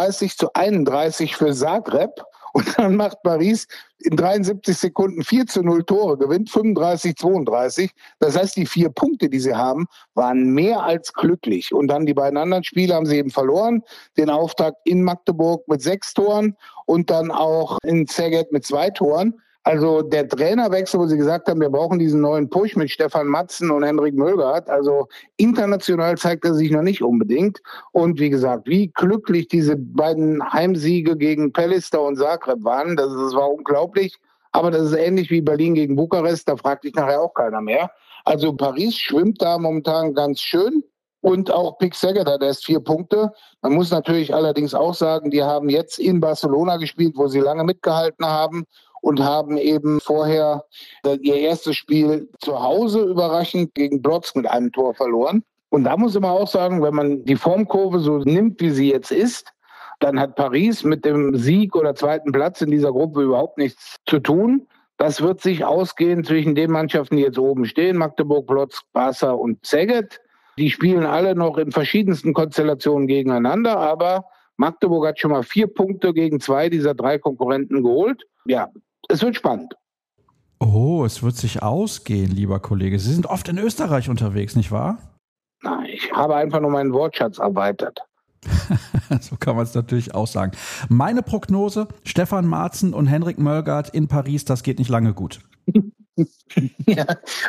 32:31 für Zagreb. Und dann macht Paris in 73 Sekunden 4:0 Tore, gewinnt 35:32. Das heißt, die 4 Punkte, die sie haben, waren mehr als glücklich. Und dann die beiden anderen Spiele haben sie eben verloren. Den Auftakt in Magdeburg mit 6 Toren und dann auch in Szeged mit 2 Toren. Also der Trainerwechsel, wo sie gesagt haben, wir brauchen diesen neuen Push mit Stefan Matzen und Henrik Möllgaard. Also international zeigt er sich noch nicht unbedingt. Und wie gesagt, wie glücklich diese beiden Heimsiege gegen Pallister und Zagreb waren, das war unglaublich. Aber das ist ähnlich wie Berlin gegen Bukarest, da fragt dich nachher auch keiner mehr. Also Paris schwimmt da momentan ganz schön. Und auch PIK Szeged hat erst 4 Punkte. Man muss natürlich allerdings auch sagen, die haben jetzt in Barcelona gespielt, wo sie lange mitgehalten haben. Und haben eben vorher ihr erstes Spiel zu Hause überraschend gegen Płock mit einem Tor verloren. Und da muss man auch sagen, wenn man die Formkurve so nimmt, wie sie jetzt ist, dann hat Paris mit dem Sieg oder 2. Platz in dieser Gruppe überhaupt nichts zu tun. Das wird sich ausgehen zwischen den Mannschaften, die jetzt oben stehen, Magdeburg, Płock, Barca und Szeged. Die spielen alle noch in verschiedensten Konstellationen gegeneinander, aber Magdeburg hat schon mal 4 Punkte gegen 2 dieser 3 Konkurrenten geholt. Ja, es wird spannend.
Oh, es wird sich ausgehen, lieber Kollege. Sie sind oft in Österreich unterwegs, nicht wahr?
Nein, ich habe einfach nur meinen Wortschatz erweitert.
So kann man es natürlich auch sagen. Meine Prognose, Stefan Marzen und Henrik Mölgaard in Paris, das geht nicht lange gut.
Ja,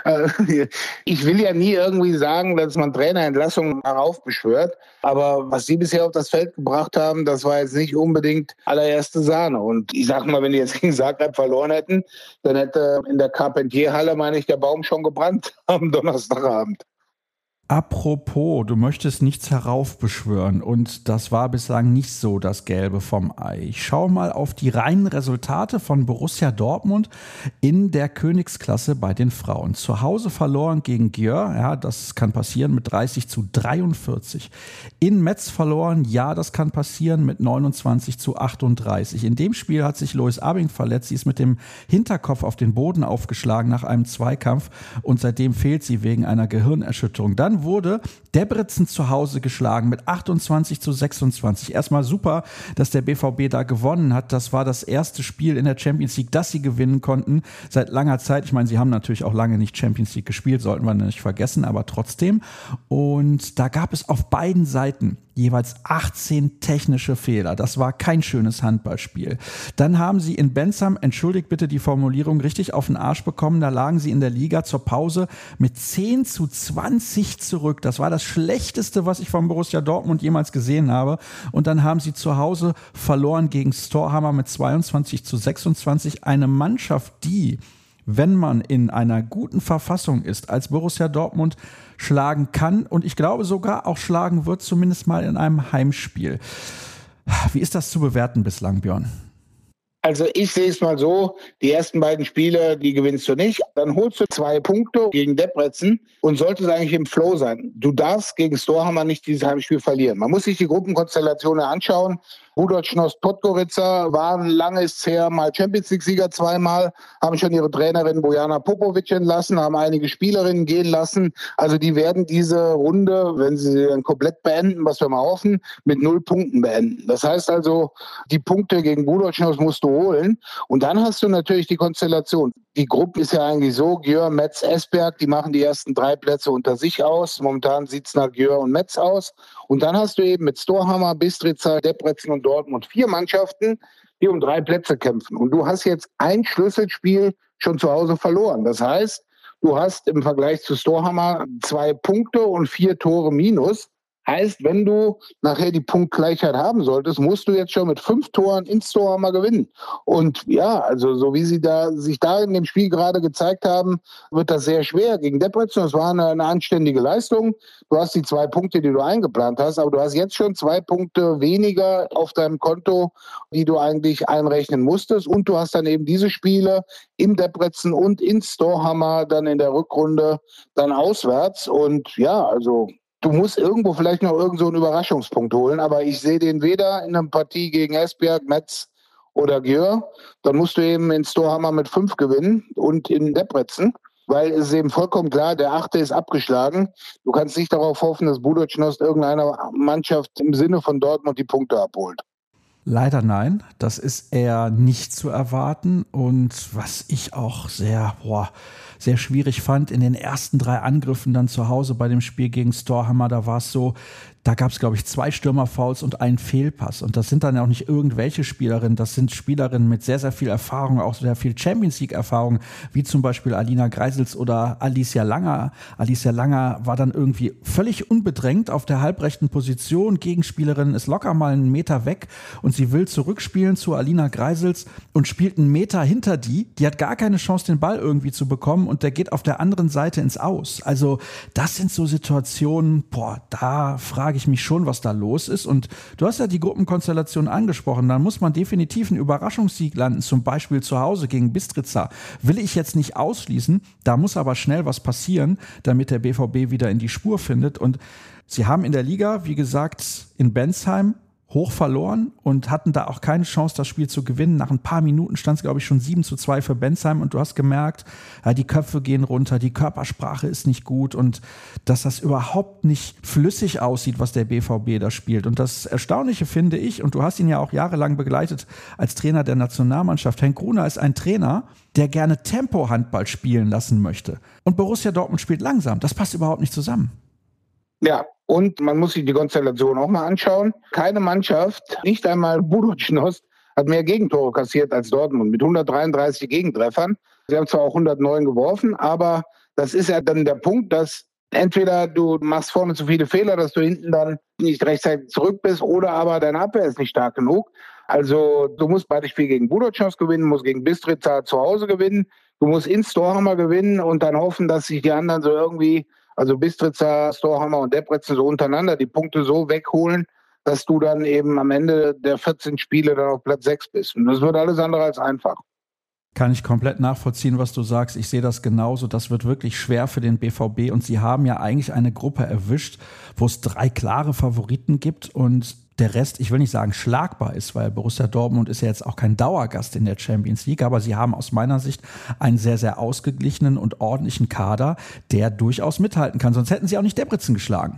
ich will ja nie irgendwie sagen, dass man Trainerentlassungen heraufbeschwört, aber was sie bisher auf das Feld gebracht haben, das war jetzt nicht unbedingt allererste Sahne. Und ich sag mal, wenn die jetzt gegen Zagreb verloren hätten, dann hätte in der Carpentier-Halle, meine ich, der Baum schon gebrannt am Donnerstagabend.
Apropos, du möchtest nichts heraufbeschwören und das war bislang nicht so das Gelbe vom Ei. Ich schaue mal auf die reinen Resultate von Borussia Dortmund in der Königsklasse bei den Frauen. Zu Hause verloren gegen Györ, ja, das kann passieren mit 30-43. In Metz verloren, ja, das kann passieren mit 29-38. In dem Spiel hat sich Lois Abing verletzt, sie ist mit dem Hinterkopf auf den Boden aufgeschlagen nach einem Zweikampf und seitdem fehlt sie wegen einer Gehirnerschütterung. Dann wurde Debrecen zu Hause geschlagen mit 28-26. Erstmal super, dass der BVB da gewonnen hat. Das war das erste Spiel in der Champions League, das sie gewinnen konnten seit langer Zeit. Ich meine, sie haben natürlich auch lange nicht Champions League gespielt, sollten wir nicht vergessen, aber trotzdem. Und da gab es auf beiden Seiten jeweils 18 technische Fehler. Das war kein schönes Handballspiel. Dann haben sie in Bensheim, entschuldigt bitte die Formulierung, richtig auf den Arsch bekommen. Da lagen sie in der Liga zur Pause mit 10-20 zurück. Das war das Schlechteste, was ich von Borussia Dortmund jemals gesehen habe. Und dann haben sie zu Hause verloren gegen Storhamar mit 22-26. Eine Mannschaft, die, wenn man in einer guten Verfassung ist, als Borussia Dortmund schlagen kann und ich glaube sogar auch schlagen wird, zumindest mal in einem Heimspiel. Wie ist das zu bewerten bislang, Björn?
Also ich sehe es mal so, die ersten beiden Spiele, die gewinnst du nicht. Dann holst du 2 Punkte gegen Debrecen und solltest eigentlich im Flow sein. Du darfst gegen Storhamar nicht dieses Heimspiel verlieren. Man muss sich die Gruppenkonstellationen anschauen. Budućnost, Podgorica waren lange ist her mal Champions-League-Sieger zweimal, haben schon ihre Trainerin Bojana Popovic entlassen, haben einige Spielerinnen gehen lassen. Also die werden diese Runde, wenn sie dann komplett beenden, was wir mal hoffen, mit 0 Punkten beenden. Das heißt also, die Punkte gegen Budućnost musst du holen. Und dann hast du natürlich die Konstellation. Die Gruppe ist ja eigentlich so, Györ, Metz, Esbjerg, die machen die ersten 3 Plätze unter sich aus. Momentan sieht es nach Györ und Metz aus. Und dann hast du eben mit Storhamar, Bistrica, Debrecen und Dortmund 4 Mannschaften, die um 3 Plätze kämpfen. Und du hast jetzt ein Schlüsselspiel schon zu Hause verloren. Das heißt, du hast im Vergleich zu Storhamar 2 Punkte und 4 Tore minus. Heißt, wenn du nachher die Punktgleichheit haben solltest, musst du jetzt schon mit 5 Toren in Storhamar gewinnen. Und ja, also so wie sie sich da in dem Spiel gerade gezeigt haben, wird das sehr schwer gegen Debrecen. Das war eine anständige Leistung. Du hast die 2 Punkte, die du eingeplant hast, aber du hast jetzt schon 2 Punkte weniger auf deinem Konto, die du eigentlich einrechnen musstest. Und du hast dann eben diese Spiele in Debrecen und in Storhamar dann in der Rückrunde dann auswärts. Und ja, also du musst irgendwo vielleicht noch so einen Überraschungspunkt holen, aber ich sehe den weder in einer Partie gegen Esbjerg, Metz oder Györ. Dann musst du eben in Storhamar mit 5 gewinnen und in Debrecen, weil es ist eben vollkommen klar, der 8. ist abgeschlagen. Du kannst nicht darauf hoffen, dass Budućnost irgendeiner Mannschaft im Sinne von Dortmund die Punkte abholt.
Leider nein, das ist eher nicht zu erwarten und was ich auch sehr schwierig fand, in den ersten 3 Angriffen dann zu Hause bei dem Spiel gegen Storhamar, da war es so, da gab es, glaube ich, 2 Stürmerfouls und einen Fehlpass. Und das sind dann ja auch nicht irgendwelche Spielerinnen, das sind Spielerinnen mit sehr, sehr viel Erfahrung, auch sehr viel Champions-League-Erfahrung, wie zum Beispiel Alina Greisels oder Alicia Langer. Alicia Langer war dann irgendwie völlig unbedrängt auf der halbrechten Position. Gegenspielerin ist locker mal einen Meter weg und sie will zurückspielen zu Alina Greisels und spielt einen Meter hinter die. Die hat gar keine Chance, den Ball irgendwie zu bekommen und der geht auf der anderen Seite ins Aus. Also das sind so Situationen, da frage ich mich schon, was da los ist. Und du hast ja die Gruppenkonstellation angesprochen. Dann muss man definitiv einen Überraschungssieg landen, zum Beispiel zu Hause gegen Bistrica. Will ich jetzt nicht ausschließen. Da muss aber schnell was passieren, damit der BVB wieder in die Spur findet. Und sie haben in der Liga, wie gesagt, in Bensheim hoch verloren und hatten da auch keine Chance, das Spiel zu gewinnen. Nach ein paar Minuten stand es, glaube ich, schon 7-2 für Bensheim und du hast gemerkt, ja, die Köpfe gehen runter, die Körpersprache ist nicht gut und dass das überhaupt nicht flüssig aussieht, was der BVB da spielt. Und das Erstaunliche finde ich, und du hast ihn ja auch jahrelang begleitet als Trainer der Nationalmannschaft, Henk Gruner ist ein Trainer, der gerne Tempo-Handball spielen lassen möchte. Und Borussia Dortmund spielt langsam. Das passt überhaupt nicht zusammen.
Ja, und man muss sich die Konstellation auch mal anschauen. Keine Mannschaft, nicht einmal Budućnost, hat mehr Gegentore kassiert als Dortmund mit 133 Gegentreffern. Sie haben zwar auch 109 geworfen, aber das ist ja dann der Punkt, dass entweder du machst vorne zu viele Fehler, dass du hinten dann nicht rechtzeitig zurück bist, oder aber deine Abwehr ist nicht stark genug. Also du musst beide Spiele gegen Budućnost gewinnen, musst gegen Bistrica zu Hause gewinnen, du musst in Storhamar gewinnen und dann hoffen, dass sich die anderen so irgendwie, also Bistrica, Storhamar und Debrecen so untereinander die Punkte so wegholen, dass du dann eben am Ende der 14 Spiele dann auf Platz 6 bist. Und das wird alles andere als einfach.
Kann ich komplett nachvollziehen, was du sagst. Ich sehe das genauso. Das wird wirklich schwer für den BVB. Und sie haben ja eigentlich eine Gruppe erwischt, wo es 3 klare Favoriten gibt und der Rest, ich will nicht sagen schlagbar ist, weil Borussia Dortmund ist ja jetzt auch kein Dauergast in der Champions League, aber sie haben aus meiner Sicht einen sehr, sehr ausgeglichenen und ordentlichen Kader, der durchaus mithalten kann. Sonst hätten sie auch nicht Debrecen geschlagen.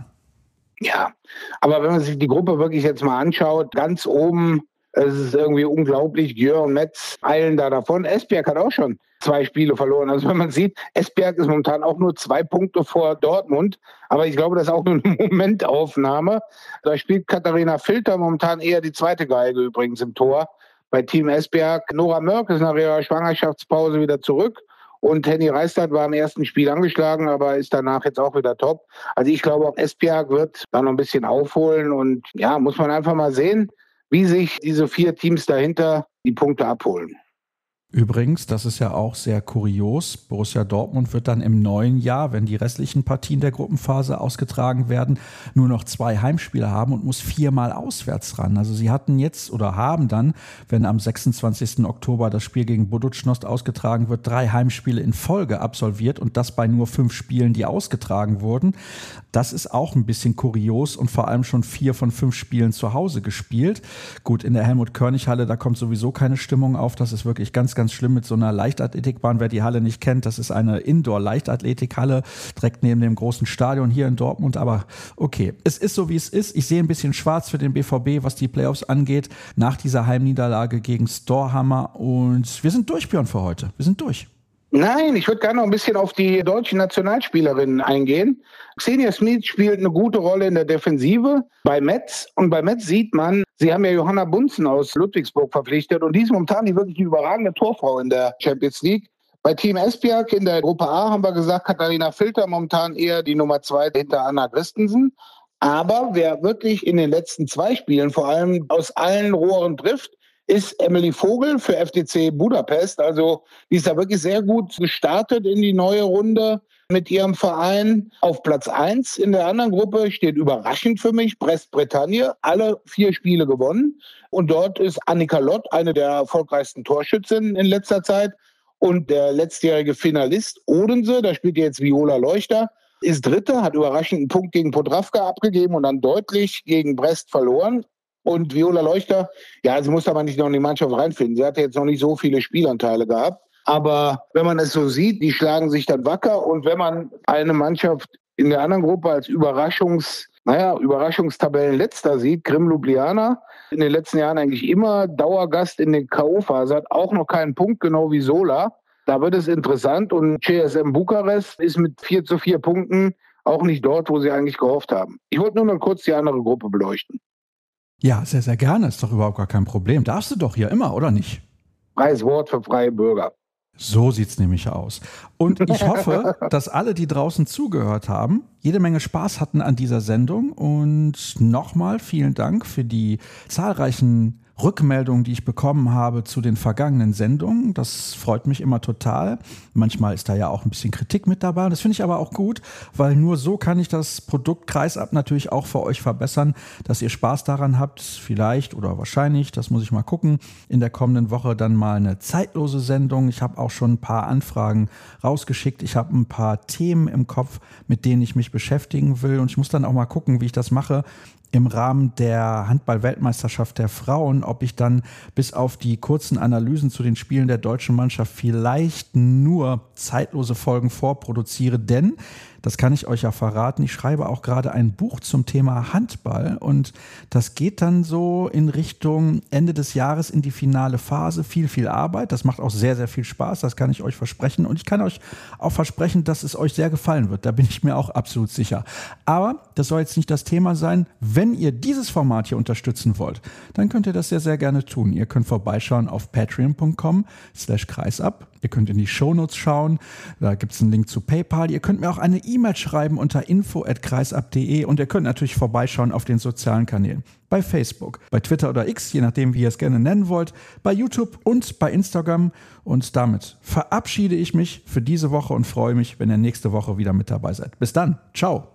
Ja, aber wenn man sich die Gruppe wirklich jetzt mal anschaut, ganz oben, es ist irgendwie unglaublich, Gjör und Metz eilen da davon. Esbjerg hat auch schon 2 Spiele verloren. Also wenn man sieht, Esbjerg ist momentan auch nur 2 Punkte vor Dortmund, aber ich glaube, das ist auch nur eine Momentaufnahme. Da spielt Katharina Filter momentan eher die zweite Geige übrigens im Tor bei Team Esbjerg. Nora Mörk ist nach ihrer Schwangerschaftspause wieder zurück. Und Henny Reistad war im ersten Spiel angeschlagen, aber ist danach jetzt auch wieder top. Also ich glaube, auch Esbjerg wird da noch ein bisschen aufholen. Und ja, muss man einfach mal sehen, wie sich diese 4 Teams dahinter die Punkte abholen.
Übrigens, das ist ja auch sehr kurios. Borussia Dortmund wird dann im neuen Jahr, wenn die restlichen Partien der Gruppenphase ausgetragen werden, nur noch 2 Heimspiele haben und muss 4-mal auswärts ran. Also sie hatten jetzt oder haben dann, wenn am 26. Oktober das Spiel gegen Budućnost ausgetragen wird, 3 Heimspiele in Folge absolviert und das bei nur 5 Spielen, die ausgetragen wurden. Das ist auch ein bisschen kurios und vor allem schon 4 von 5 Spielen zu Hause gespielt. Gut, in der Helmut-Körnig-Halle, da kommt sowieso keine Stimmung auf. Das ist wirklich ganz schlimm mit so einer Leichtathletikbahn. Wer die Halle nicht kennt, das ist eine Indoor-Leichtathletikhalle direkt neben dem großen Stadion hier in Dortmund. Aber okay, es ist so, wie es ist. Ich sehe ein bisschen schwarz für den BVB, was die Playoffs angeht, nach dieser Heimniederlage gegen Storhamar. Und wir sind durch, Björn, für heute. Wir sind durch.
Nein, ich würde gerne noch ein bisschen auf die deutschen Nationalspielerinnen eingehen. Xenia Smith spielt eine gute Rolle in der Defensive bei Metz. Und bei Metz sieht man, sie haben ja Johanna Bunzen aus Ludwigsburg verpflichtet. Und die ist momentan die wirklich überragende Torfrau in der Champions League. Bei Team Esbjerg in der Gruppe A haben wir gesagt, Katharina Filter momentan eher die Nummer 2 hinter Anna Christensen. Aber wer wirklich in den letzten 2 Spielen vor allem aus allen Rohren trifft, ist Emily Vogel für FDC Budapest. Also die ist da wirklich sehr gut gestartet in die neue Runde mit ihrem Verein. Auf Platz 1 in der anderen Gruppe steht überraschend für mich Brest-Bretagne. Alle 4 Spiele gewonnen. Und dort ist Annika Lott eine der erfolgreichsten Torschützinnen in letzter Zeit. Und der letztjährige Finalist Odense, da spielt jetzt Viola Leuchter, ist Dritte, hat überraschend einen Punkt gegen Podravka abgegeben und dann deutlich gegen Brest verloren. Und Viola Leuchter, ja, sie muss aber nicht noch in die Mannschaft reinfinden. Sie hatte jetzt noch nicht so viele Spielanteile gehabt. Aber wenn man es so sieht, die schlagen sich dann wacker. Und wenn man eine Mannschaft in der anderen Gruppe als Überraschungstabellenletzter sieht, Krim Ljubljana, in den letzten Jahren eigentlich immer Dauergast in den K.O.-Phase, hat auch noch keinen Punkt, genau wie Sola. Da wird es interessant. Und CSM Bukarest ist mit 4:4 Punkten auch nicht dort, wo sie eigentlich gehofft haben. Ich wollte nur mal kurz die andere Gruppe beleuchten.
Ja, sehr, sehr gerne. Ist doch überhaupt gar kein Problem. Darfst du doch hier immer, oder nicht?
Freies Wort für freie Bürger.
So sieht's nämlich aus. Und ich hoffe, dass alle, die draußen zugehört haben, jede Menge Spaß hatten an dieser Sendung. Und nochmal vielen Dank für die zahlreichen Rückmeldungen, die ich bekommen habe zu den vergangenen Sendungen. Das freut mich immer total. Manchmal ist da ja auch ein bisschen Kritik mit dabei. Das finde ich aber auch gut, weil nur so kann ich das Produkt Kreisab natürlich auch für euch verbessern, dass ihr Spaß daran habt. Vielleicht oder wahrscheinlich, das muss ich mal gucken, in der kommenden Woche dann mal eine zeitlose Sendung. Ich habe auch schon ein paar Anfragen rausgeschickt. Ich habe ein paar Themen im Kopf, mit denen ich mich beschäftigen will. Und ich muss dann auch mal gucken, wie ich das mache, im Rahmen der Handball-Weltmeisterschaft der Frauen, ob ich dann bis auf die kurzen Analysen zu den Spielen der deutschen Mannschaft vielleicht nur zeitlose Folgen vorproduziere, denn das kann ich euch ja verraten. Ich schreibe auch gerade ein Buch zum Thema Handball und das geht dann so in Richtung Ende des Jahres in die finale Phase. Viel Arbeit. Das macht auch sehr, sehr viel Spaß. Das kann ich euch versprechen. Und ich kann euch auch versprechen, dass es euch sehr gefallen wird. Da bin ich mir auch absolut sicher. Aber das soll jetzt nicht das Thema sein. Wenn ihr dieses Format hier unterstützen wollt, dann könnt ihr das sehr, sehr gerne tun. Ihr könnt vorbeischauen auf patreon.com/kreisab. Ihr könnt in die Shownotes schauen, da gibt es einen Link zu PayPal. Ihr könnt mir auch eine E-Mail schreiben unter info@kreisab.de und ihr könnt natürlich vorbeischauen auf den sozialen Kanälen. Bei Facebook, bei Twitter oder X, je nachdem, wie ihr es gerne nennen wollt, bei YouTube und bei Instagram. Und damit verabschiede ich mich für diese Woche und freue mich, wenn ihr nächste Woche wieder mit dabei seid. Bis dann, ciao.